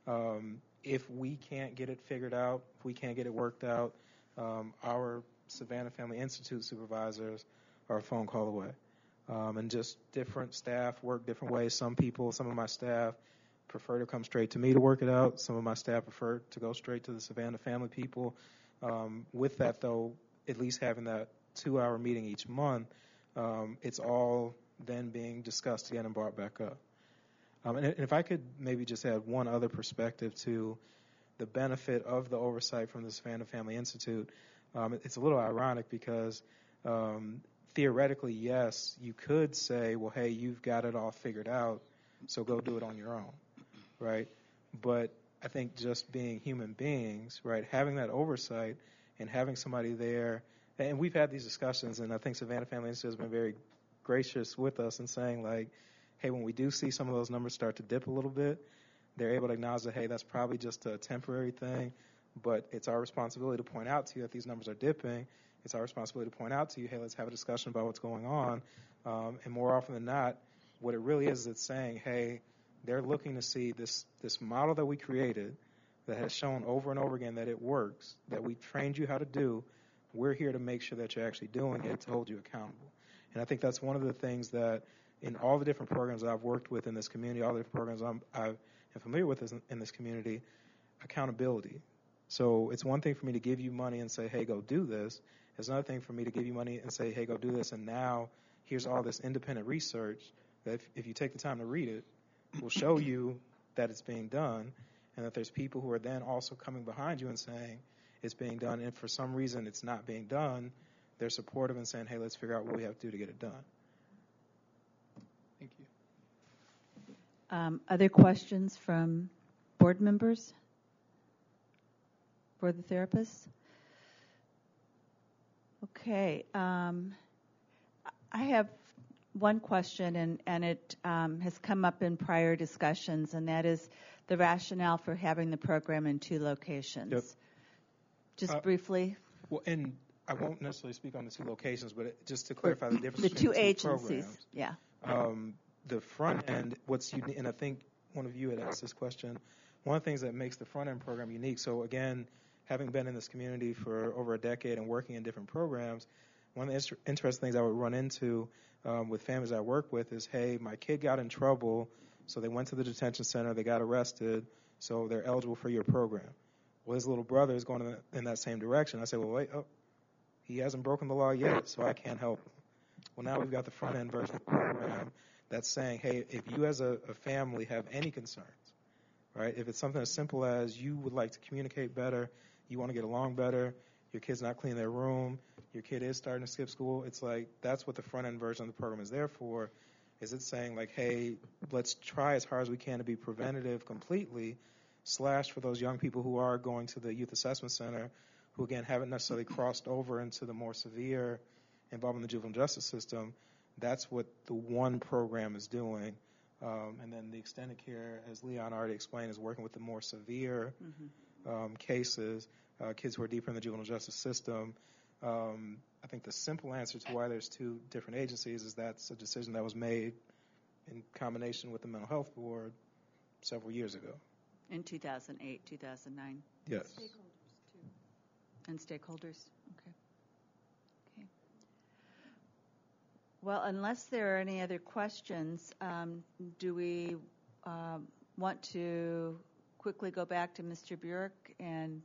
S17: if we can't get it figured out, if we can't get it worked out, our Savannah Family Institute supervisors are a phone call away. And just different staff work different ways. Some of my staff prefer to come straight to me to work it out. Some of my staff prefer to go straight to the Savannah family people. With that, though, at least having that 2-hour meeting each month, it's all then being discussed again and brought back up. And if I could maybe just add one other perspective to the benefit of the oversight from the Savannah Family Institute, it's a little ironic because theoretically, yes, you could say, well, hey, you've got it all figured out, so go do it on your own, right? But I think just being human beings, right, having that oversight and having somebody there, and we've had these discussions, and I think Savannah Family Institute has been very gracious with us in saying, like, hey, when we do see some of those numbers start to dip a little bit, they're able to acknowledge that, hey, that's probably just a temporary thing, but it's our responsibility to point out to you that these numbers are dipping. It's our responsibility to point out to you, hey, let's have a discussion about what's going on. And more often than not, what it really is, it's saying, hey, they're looking to see this model that we created that has shown over and over again that it works, that we trained you how to do. We're here to make sure that you're actually doing it, to hold you accountable. And I think that's one of the things that in all the different programs that I've worked with in this community, all the different programs I am familiar with in this community, accountability. So it's one thing for me to give you money and say, hey, go do this. It's another thing for me to give you money and say, hey, go do this. And now here's all this independent research that if you take the time to read it, will show you that it's being done and that there's people who are then also coming behind you and saying it's being done. And for some reason it's not being done, they're supportive and saying, hey, let's figure out what we have to do to get it done.
S10: Thank you.
S1: Other questions from board members for the therapists? Okay. I have one question, and it has come up in prior discussions, and that is the rationale for having the program in 2 locations.
S17: Yep.
S1: Just briefly.
S17: Well, and I won't necessarily speak on the 2 locations, but just to clarify the difference
S1: the
S17: between
S1: 2
S17: the 2
S1: agencies.
S17: programs.
S1: Yeah.
S17: The front end, what's unique, and I think one of you had asked this question, one of the things that makes the front end program unique, so again, having been in this community for over a decade and working in different programs, one of the interesting things I would run into with families I work with is, hey, my kid got in trouble, so they went to the detention center, they got arrested, so they're eligible for your program. Well, his little brother is going in that same direction. I say, well, wait, he hasn't broken the law yet, so I can't help him. Well, now we've got the front end version of the program that's saying, hey, if you as a family have any concerns, right, if it's something as simple as you would like to communicate better, you want to get along better, your kid's not cleaning their room, your kid is starting to skip school, it's like that's what the front end version of the program is there for, is it's saying like, hey, let's try as hard as we can to be preventative completely, / for those young people who are going to the youth assessment center, who again haven't necessarily crossed over into the more severe involvement in the juvenile justice system, that's what the one program is doing. And then the extended care, as Leon already explained, is working with the more severe cases, kids who are deeper in the juvenile justice system. I think the simple answer to why there's 2 different agencies is that's a decision that was made in combination with the Mental Health Board several years ago.
S1: In 2008, 2009?
S17: Yes.
S1: And stakeholders, okay. Well, unless there are any other questions, do we want to quickly go back to Mr. Burek and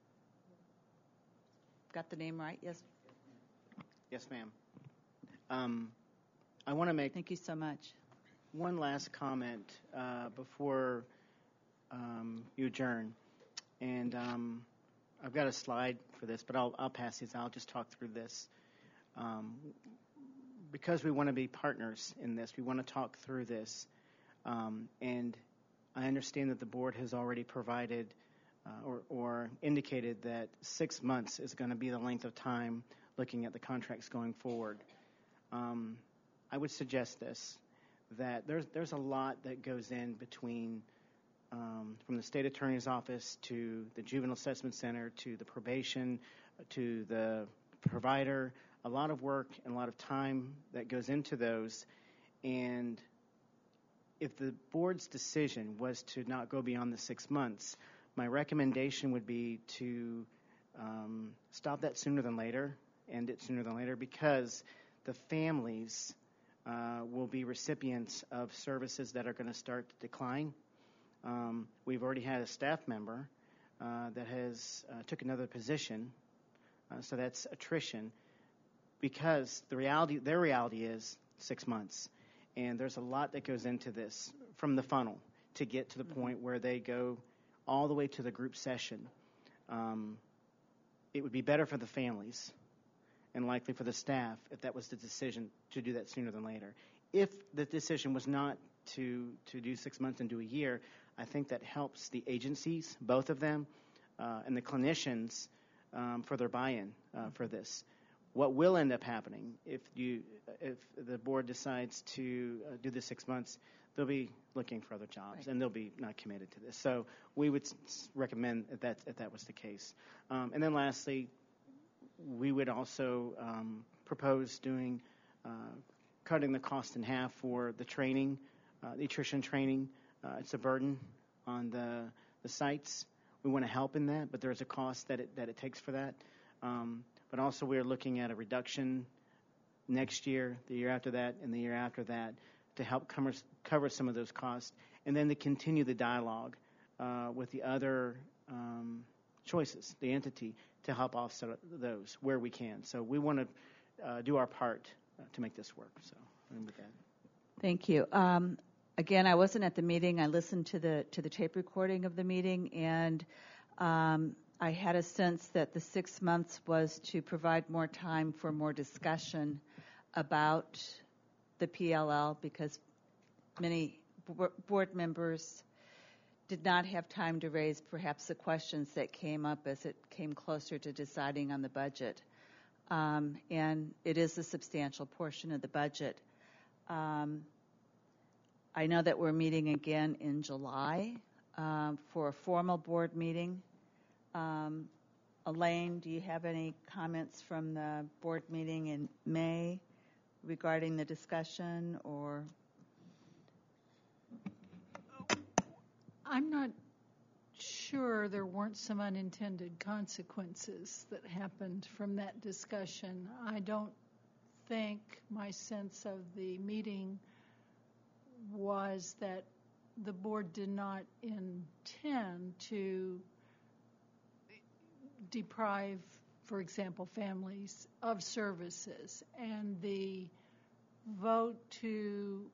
S1: got the name right? Yes.
S4: Yes, ma'am. I want to make
S1: Thank you so much.
S4: one last comment before you adjourn. And I've got a slide for this, but I'll pass these. I'll just talk through this. Because we want to be partners in this, we want to talk through this. And I understand that the board has already provided or indicated that 6 months is going to be the length of time looking at the contracts going forward. I would suggest this, that there's a lot that goes in between from the state attorney's office to the juvenile assessment center to the probation to the provider, a lot of work and a lot of time that goes into those. And if the board's decision was to not go beyond the 6 months, my recommendation would be to stop that sooner than later, end it sooner than later, because the families will be recipients of services that are going to start to decline. We've already had a staff member that has took another position, so that's attrition, because their reality is 6 months, and there's a lot that goes into this from the funnel to get to the point where they go all the way to the group session. It would be better for the families and likely for the staff if that was the decision to do that sooner than later. If the decision was not to do 6 months and do a year, I think that helps the agencies, both of them, and the clinicians for their buy-in for this. What will end up happening if the board decides to do the 6 months, they'll be looking for other jobs, and they'll be not committed to this. So we would recommend if that was the case. And then lastly, we would also propose doing cutting the cost in half for the training, the attrition training. It's a burden on the sites. We want to help in that, but there is a cost that it takes for that. But also we are looking at a reduction next year, the year after that, and the year after that to help cover some of those costs, and then to continue the dialogue with the other choices, the entity, to help offset those where we can. So we want to do our part to make this work. So with that.
S1: Thank you. Again, I wasn't at the meeting. I listened to the tape recording of the meeting, and I had a sense that the 6 months was to provide more time for more discussion about the PLL, because many board members did not have time to raise perhaps the questions that came up as it came closer to deciding on the budget. And it is a substantial portion of the budget. I know that we're meeting again in July for a formal board meeting. Elaine, do you have any comments from the board meeting in May regarding the discussion, or?
S8: I'm not sure there weren't some unintended consequences that happened from that discussion. I don't think my sense of the meeting was that the board did not intend to deprive, for example, families of services, and the vote to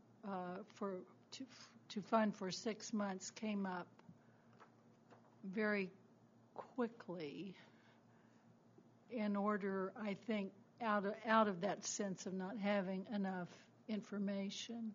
S8: fund for 6 months came up very quickly in order, I think, out of that sense of not having enough information.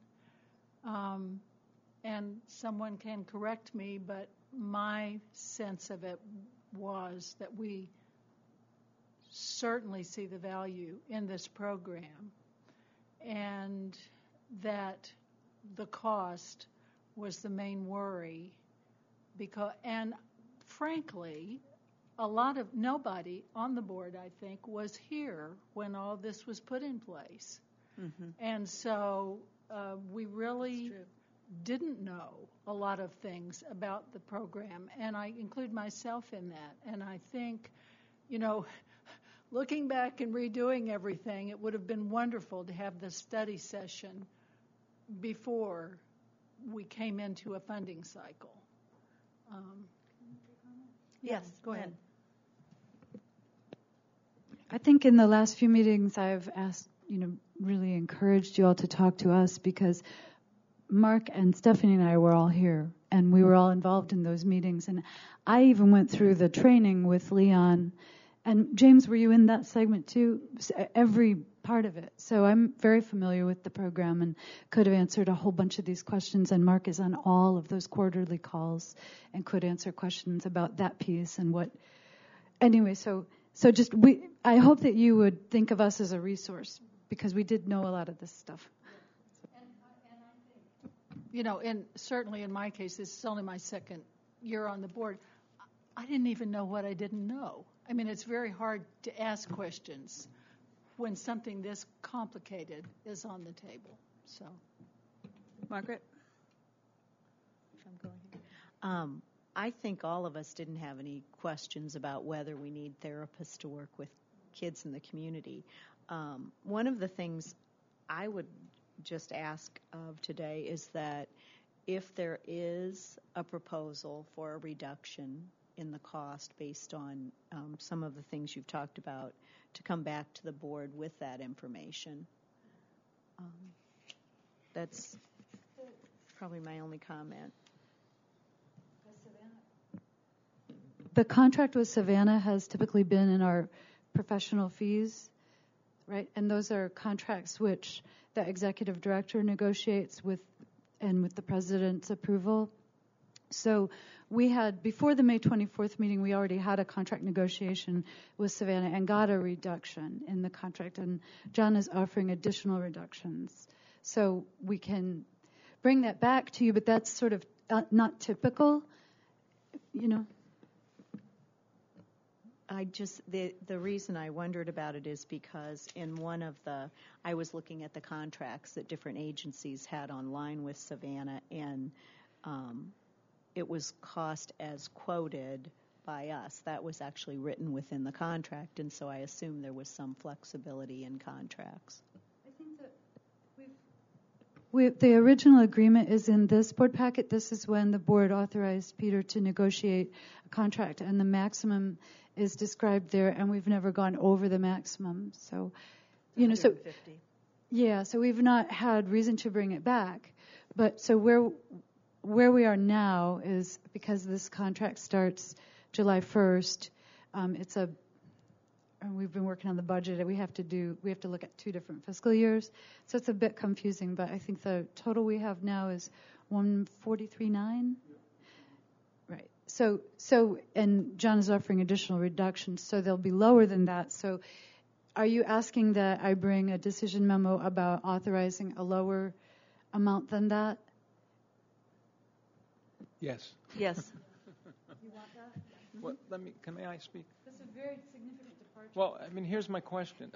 S8: And someone can correct me, but my sense of it was that we certainly see the value in this program, and that the cost was the main worry, and frankly, nobody on the board, I think, was here when all this was put in place. Mm-hmm. And so we really didn't know a lot of things about the program, and I include myself in that. And I think, looking back and redoing everything, it would have been wonderful to have the study session before we came into a funding cycle.
S1: Yes,
S8: go ahead.
S18: I think in the last few meetings I've asked, really encouraged you all to talk to us because Mark and Stephanie and I were all here and we were all involved in those meetings. And I even went through the training with Leon. And James, were you in that segment too? Every part of it. So I'm very familiar with the program and could have answered a whole bunch of these questions. And Mark is on all of those quarterly calls and could answer questions about that piece and what. Anyway, so I hope that you would think of us as a resource because we did know a lot of this stuff.
S8: And certainly in my case, this is only my second year on the board. I didn't even know what I didn't know. I mean, it's very hard to ask questions when something this complicated is on the table. So,
S1: Margaret?
S9: I think all of us didn't have any questions about whether we need therapists to work with kids in the community. One of the things I would just ask of today is that if there is a proposal for a reduction in the cost based on some of the things you've talked about, to come back to the board with that information. That's probably my only comment.
S18: The contract with Savannah has typically been in our professional fees, right? And those are contracts which the executive director negotiates with the president's approval. So we had, before the May 24th meeting, we already had a contract negotiation with Savannah and got a reduction in the contract. And John is offering additional reductions. So we can bring that back to you, but that's sort of not typical,
S9: The reason I wondered about it is because in I was looking at the contracts that different agencies had online with Savannah, and it was cost as quoted by us. That was actually written within the contract, and so I assume there was some flexibility in contracts.
S18: I think that the original agreement is in this board packet. This is when the board authorized Peter to negotiate a contract, and the maximum is described there, and we've never gone over the maximum. So, so we've not had reason to bring it back. But so where we are now is because this contract starts July 1st. We've been working on the budget. We have to look at 2 different fiscal years, so it's a bit confusing. But I think the total we have now is $143.9. Right. So and John is offering additional reductions, so they'll be lower than that. So, are you asking that I bring a decision memo about authorizing a lower amount than that?
S10: Yes.
S1: Yes.
S8: You want that?
S10: Well, can I speak?
S8: That's a very significant departure.
S10: Well, here's my question.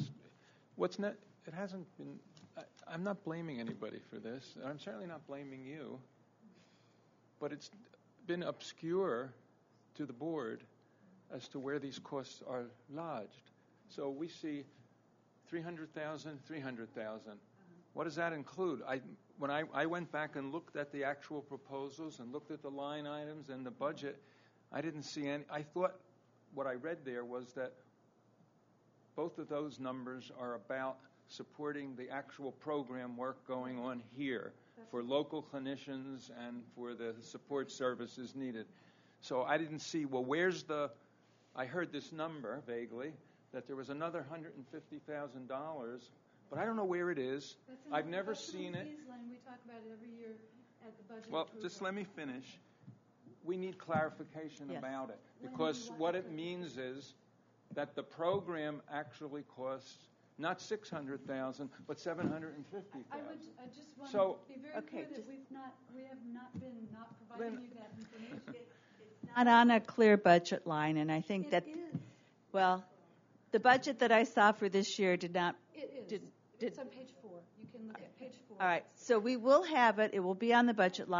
S10: It hasn't been, I'm not blaming anybody for this. I'm certainly not blaming you. But it's been obscure to the board as to where these costs are lodged. So we see $300,000. What does that include? When I went back and looked at the actual proposals and looked at the line items and the budget, I didn't see any. I thought what I read there was that both of those numbers are about supporting the actual program work going on here for local clinicians and for the support services needed. So I didn't see, I heard this number vaguely, that there was another $150,000, but I don't know where it is. I've never seen it.
S8: We talk about it every year at the budget.
S10: Well, just let me finish. We need clarification about it, because what it means is that the program actually costs not $600,000, but $750,000.
S8: I just want
S10: to
S8: be very clear that we have not been providing you that information.
S1: It's not on a clear budget line, and I think
S8: It is.
S1: The budget that I saw for this year did not.
S8: It is. It's on page 4. You can look at page 4.
S1: All right, so we will have it. It will be on the budget line.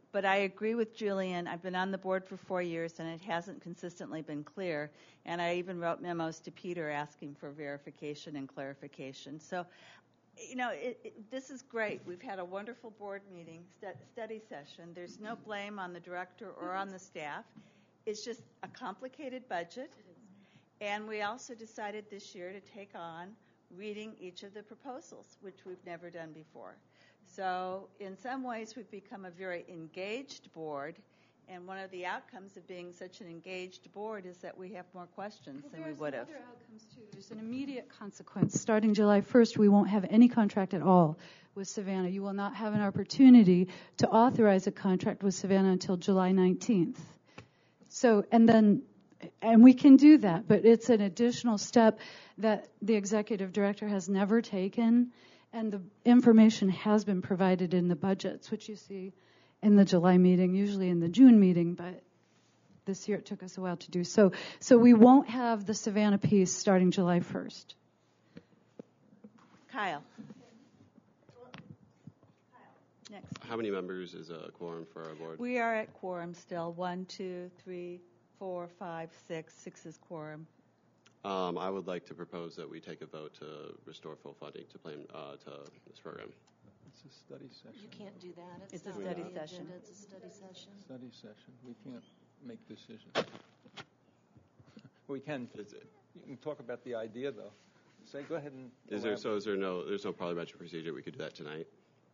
S1: But I agree with Julian. I've been on the board for 4 years, and it hasn't consistently been clear. And I even wrote memos to Peter asking for verification and clarification. So, this is great. We've had a wonderful board meeting, study session. There's no blame on the director or on the staff. It's just a complicated budget. And we also decided this year to take on reading each of the proposals, which we've never done before. So in some ways, we've become a very engaged board, and one of the outcomes of being such an engaged board is that we have more questions than we would have.
S18: There's other outcomes, too. There's an immediate consequence. Starting July 1st, we won't have any contract at all with Savannah. You will not have an opportunity to authorize a contract with Savannah until July 19th. So, and we can do that, but it's an additional step that the executive director has never taken, and the information has been provided in the budgets, which you see in the July meeting, usually in the June meeting, but this year it took us a while to do so. So we won't have the Savannah piece starting July 1st.
S1: Kyle. Next.
S19: How many members is a quorum for our board?
S1: We are at quorum still. 1, 2, 3, 4, 5, 6. 6 is quorum.
S19: I would like to propose that we take a vote to restore full funding to this program.
S10: It's a study session.
S2: You can't do that.
S1: It's a
S2: not
S1: study
S2: on the
S1: session.
S2: agenda. It's a study session.
S10: Study session. We can't make decisions. We can. You can talk about the idea, though. Go ahead and.
S19: There's no parliamentary procedure we could do that tonight?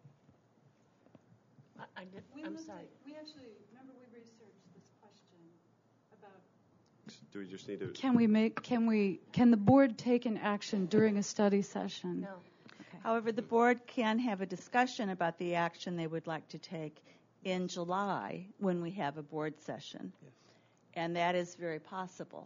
S2: I'm sorry.
S18: We actually, remember we researched this question about.
S19: Do we just need to?
S18: Can the board take an action during a study session?
S2: No.
S18: Okay.
S1: However, the board can have a discussion about the action they would like to take in July when we have a board session.
S10: Yes.
S1: And that is very possible.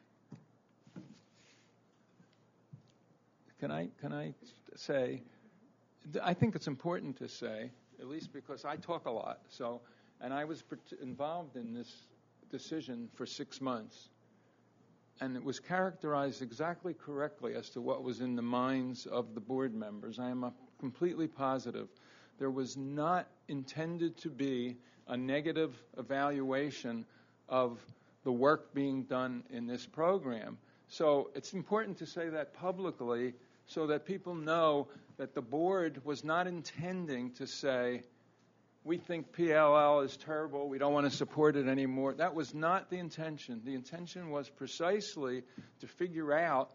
S10: Can I say, I think it's important to say, at least because I talk a lot, and I was involved in this decision for 6 months, and it was characterized exactly correctly as to what was in the minds of the board members. I am completely positive. There was not intended to be a negative evaluation of the work being done in this program. So it's important to say that publicly so that people know that the board was not intending to say, we think PLL is terrible, we don't want to support it anymore. That was not the intention. The intention was precisely to figure out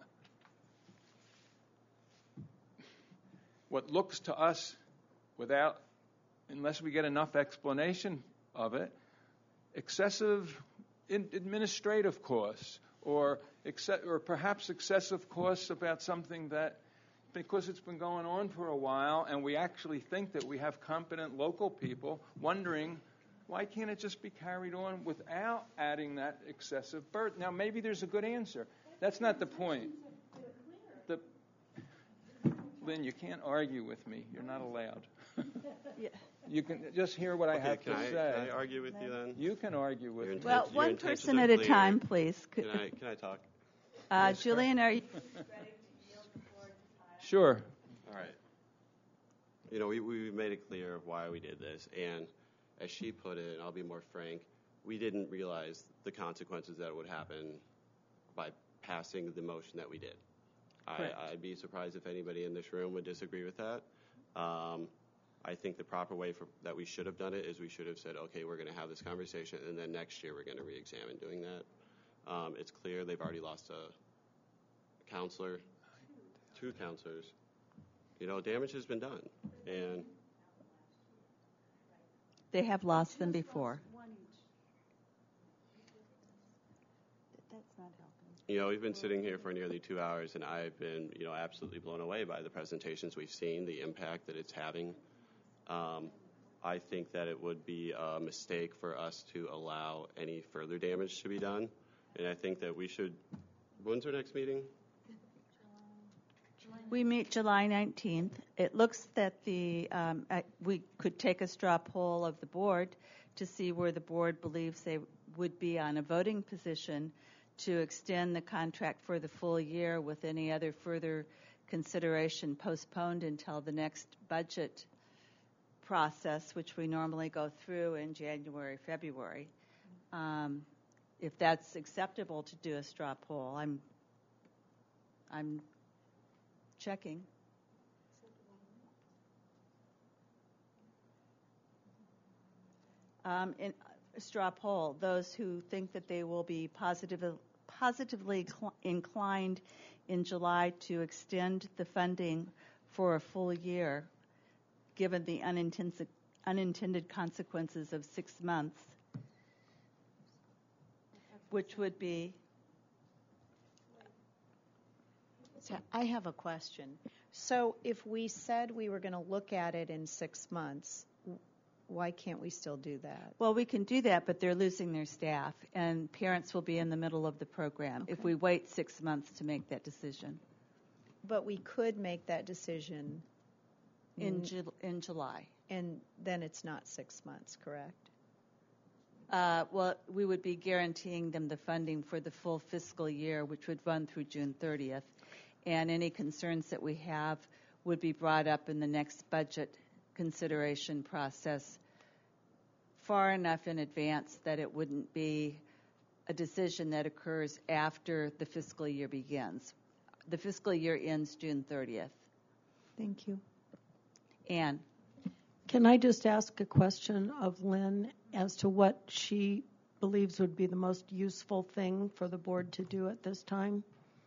S10: what looks to us unless we get enough explanation of it, excessive administrative costs or perhaps excessive costs about something that, because it's been going on for a while and we actually think that we have competent local people, wondering why can't it just be carried on without adding that excessive burden? Now, maybe there's a good answer. That's not the point. Lynn, you can't argue with me. You're not allowed.
S1: Yeah.
S10: You can just hear what I have to say.
S19: Can I argue with you then?
S10: You can argue with me.
S1: Well, one person at a time, please.
S19: Can I talk?
S1: Julian, are you ready to yield the floor to Kyle?
S10: Sure.
S19: All right. We made it clear of why we did this, and as she put it, and I'll be more frank, we didn't realize the consequences that would happen by passing the motion that we did. I'd be surprised if anybody in this room would disagree with that. I think the proper way that we should have done it is we should have said, okay, we're going to have this conversation, and then next year we're going to re-examine doing that. It's clear they've already lost a counselor, 2 counselors. Damage has been done, and
S1: they have lost them before. That's not helping.
S19: We've been sitting here for nearly 2 hours, and I've been, absolutely blown away by the presentations we've seen, the impact that it's having. I think that it would be a mistake for us to allow any further damage to be done, and I think that we should. When's our next meeting?
S1: We meet July 19th. It looks that we could take a straw poll of the board to see where the board believes they would be on a voting position to extend the contract for the full year with any other further consideration postponed until the next budget process, which we normally go through in January, February. If that's acceptable to do a straw poll, I'm checking. In a straw poll, those who think that they will be positively inclined in July to extend the funding for a full year, given the unintended consequences of 6 months, which would be.
S9: So I have a question. So if we said we were going to look at it in 6 months, why can't we still do that?
S1: Well, we can do that, but they're losing their staff, and parents will be in the middle of the program if we wait 6 months to make that decision.
S9: But we could make that decision
S1: in July.
S9: And then it's not 6 months, correct?
S1: Well, we would be guaranteeing them the funding for the full fiscal year, which would run through June 30th. And any concerns that we have would be brought up in the next budget consideration process far enough in advance that it wouldn't be a decision that occurs after the fiscal year begins. The fiscal year ends June 30th.
S9: Thank you.
S1: Anne?
S13: Can I just ask a question of Lynn as to what she believes would be the most useful thing for the board to do at this time?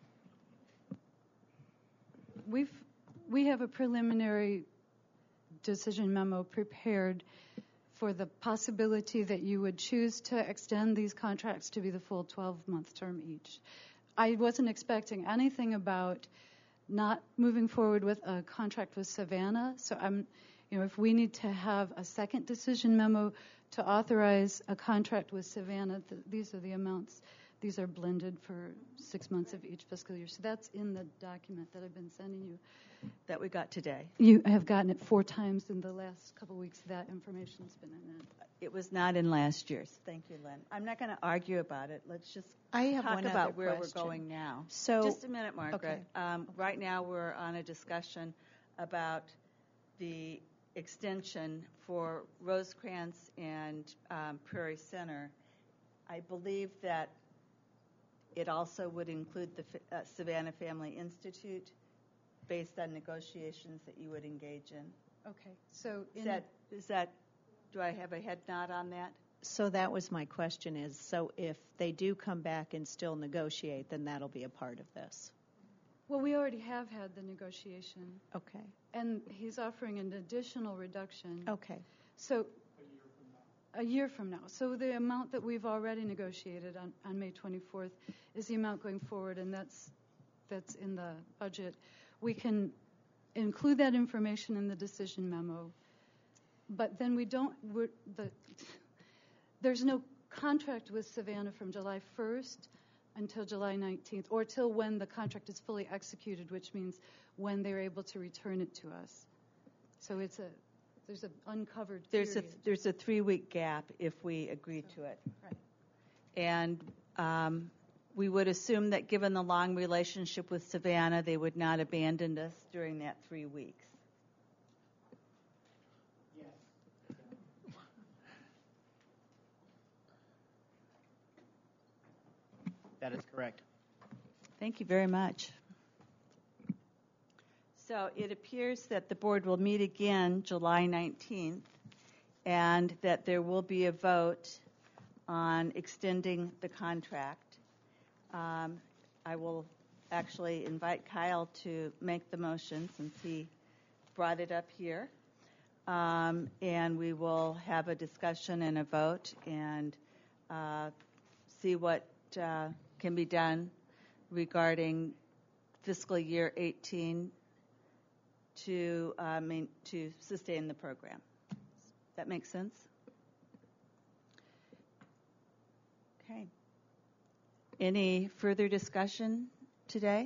S18: We have a preliminary decision memo prepared for the possibility that you would choose to extend these contracts to be the full 12-month term each. I wasn't expecting anything about not moving forward with a contract with Savannah, so if we need to have a second decision memo to authorize a contract with Savannah, these are the amounts. These are blended for 6 months of each fiscal year. So that's in the document that I've been sending you.
S1: That we got today.
S18: You have gotten it 4 times in the last couple of weeks. That information's been in that.
S1: It was not in last year's. Thank you, Lynn. I'm not going to argue about it. Let's just talk about where we're going now.
S9: So,
S1: just a minute, Margaret. Okay. Right now we're on a discussion about the extension for Rosecrans and Prairie Center. I believe that it also would include the Savannah Family Institute based on negotiations that you would engage in.
S18: Okay. So
S1: is that do I have a head nod on that?
S9: So that was my question is, so if they do come back and still negotiate, then that'll be a part of this.
S18: Well, we already have had the negotiation.
S9: Okay.
S18: And he's offering an additional reduction.
S9: Okay.
S18: So a year from now. So the amount that we've already negotiated on May 24th is the amount going forward, and that's in the budget. We can include that information in the decision memo, but then there's no contract with Savannah from July 1st until July 19th, or till when the contract is fully executed, which means when they're able to return it to us. So there's an uncovered period.
S1: There's a 3-week gap if we agree to it.
S18: Right.
S1: And we would assume that given the long relationship with Savannah, they would not abandon us during that 3 weeks.
S4: Yes. That is correct.
S1: Thank you very much. So it appears that the board will meet again July 19th, and that there will be a vote on extending the contract. I will actually invite Kyle to make the motion since he brought it up here. And we will have a discussion and a vote and see what can be done regarding fiscal year 18 to sustain the program. That makes sense? Okay. Any further discussion today?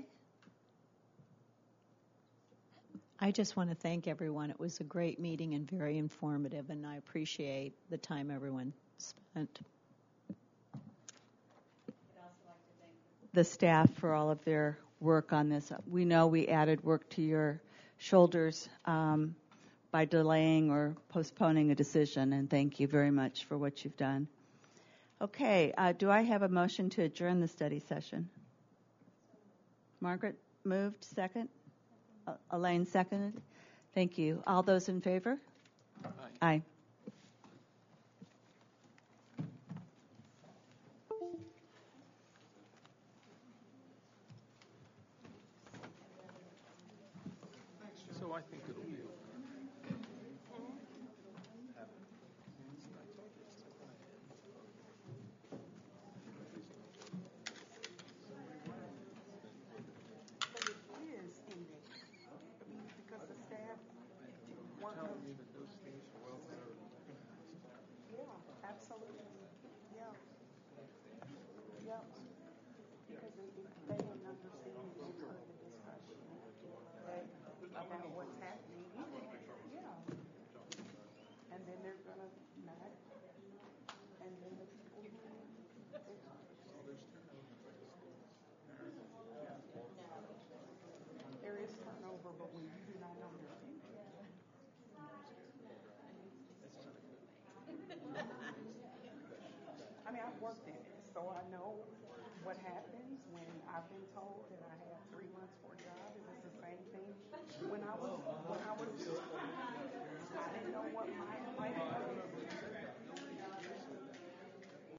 S9: I just want to thank everyone. It was a great meeting and very informative, and I appreciate the time everyone spent.
S1: I'd also like to thank the staff for all of their work on this. We know we added work to your shoulders by delaying or postponing a decision, and thank you very much for what you've done. Okay, do I have a motion to adjourn the study session? Margaret moved, second? Elaine seconded. Thank you. All those in favor? Aye.
S10: So I think it'll be.
S14: Absolutely. Yeah. Yeah. Because they didn't understand the discussion about what's happening. Yeah. And then they're going to not. And then the people there is turnover, but when you do not know your future. I mean, I've worked in it, so I know what happens when I've been told that I have 3 months for a job. It was the same thing when I was I didn't know what my life was.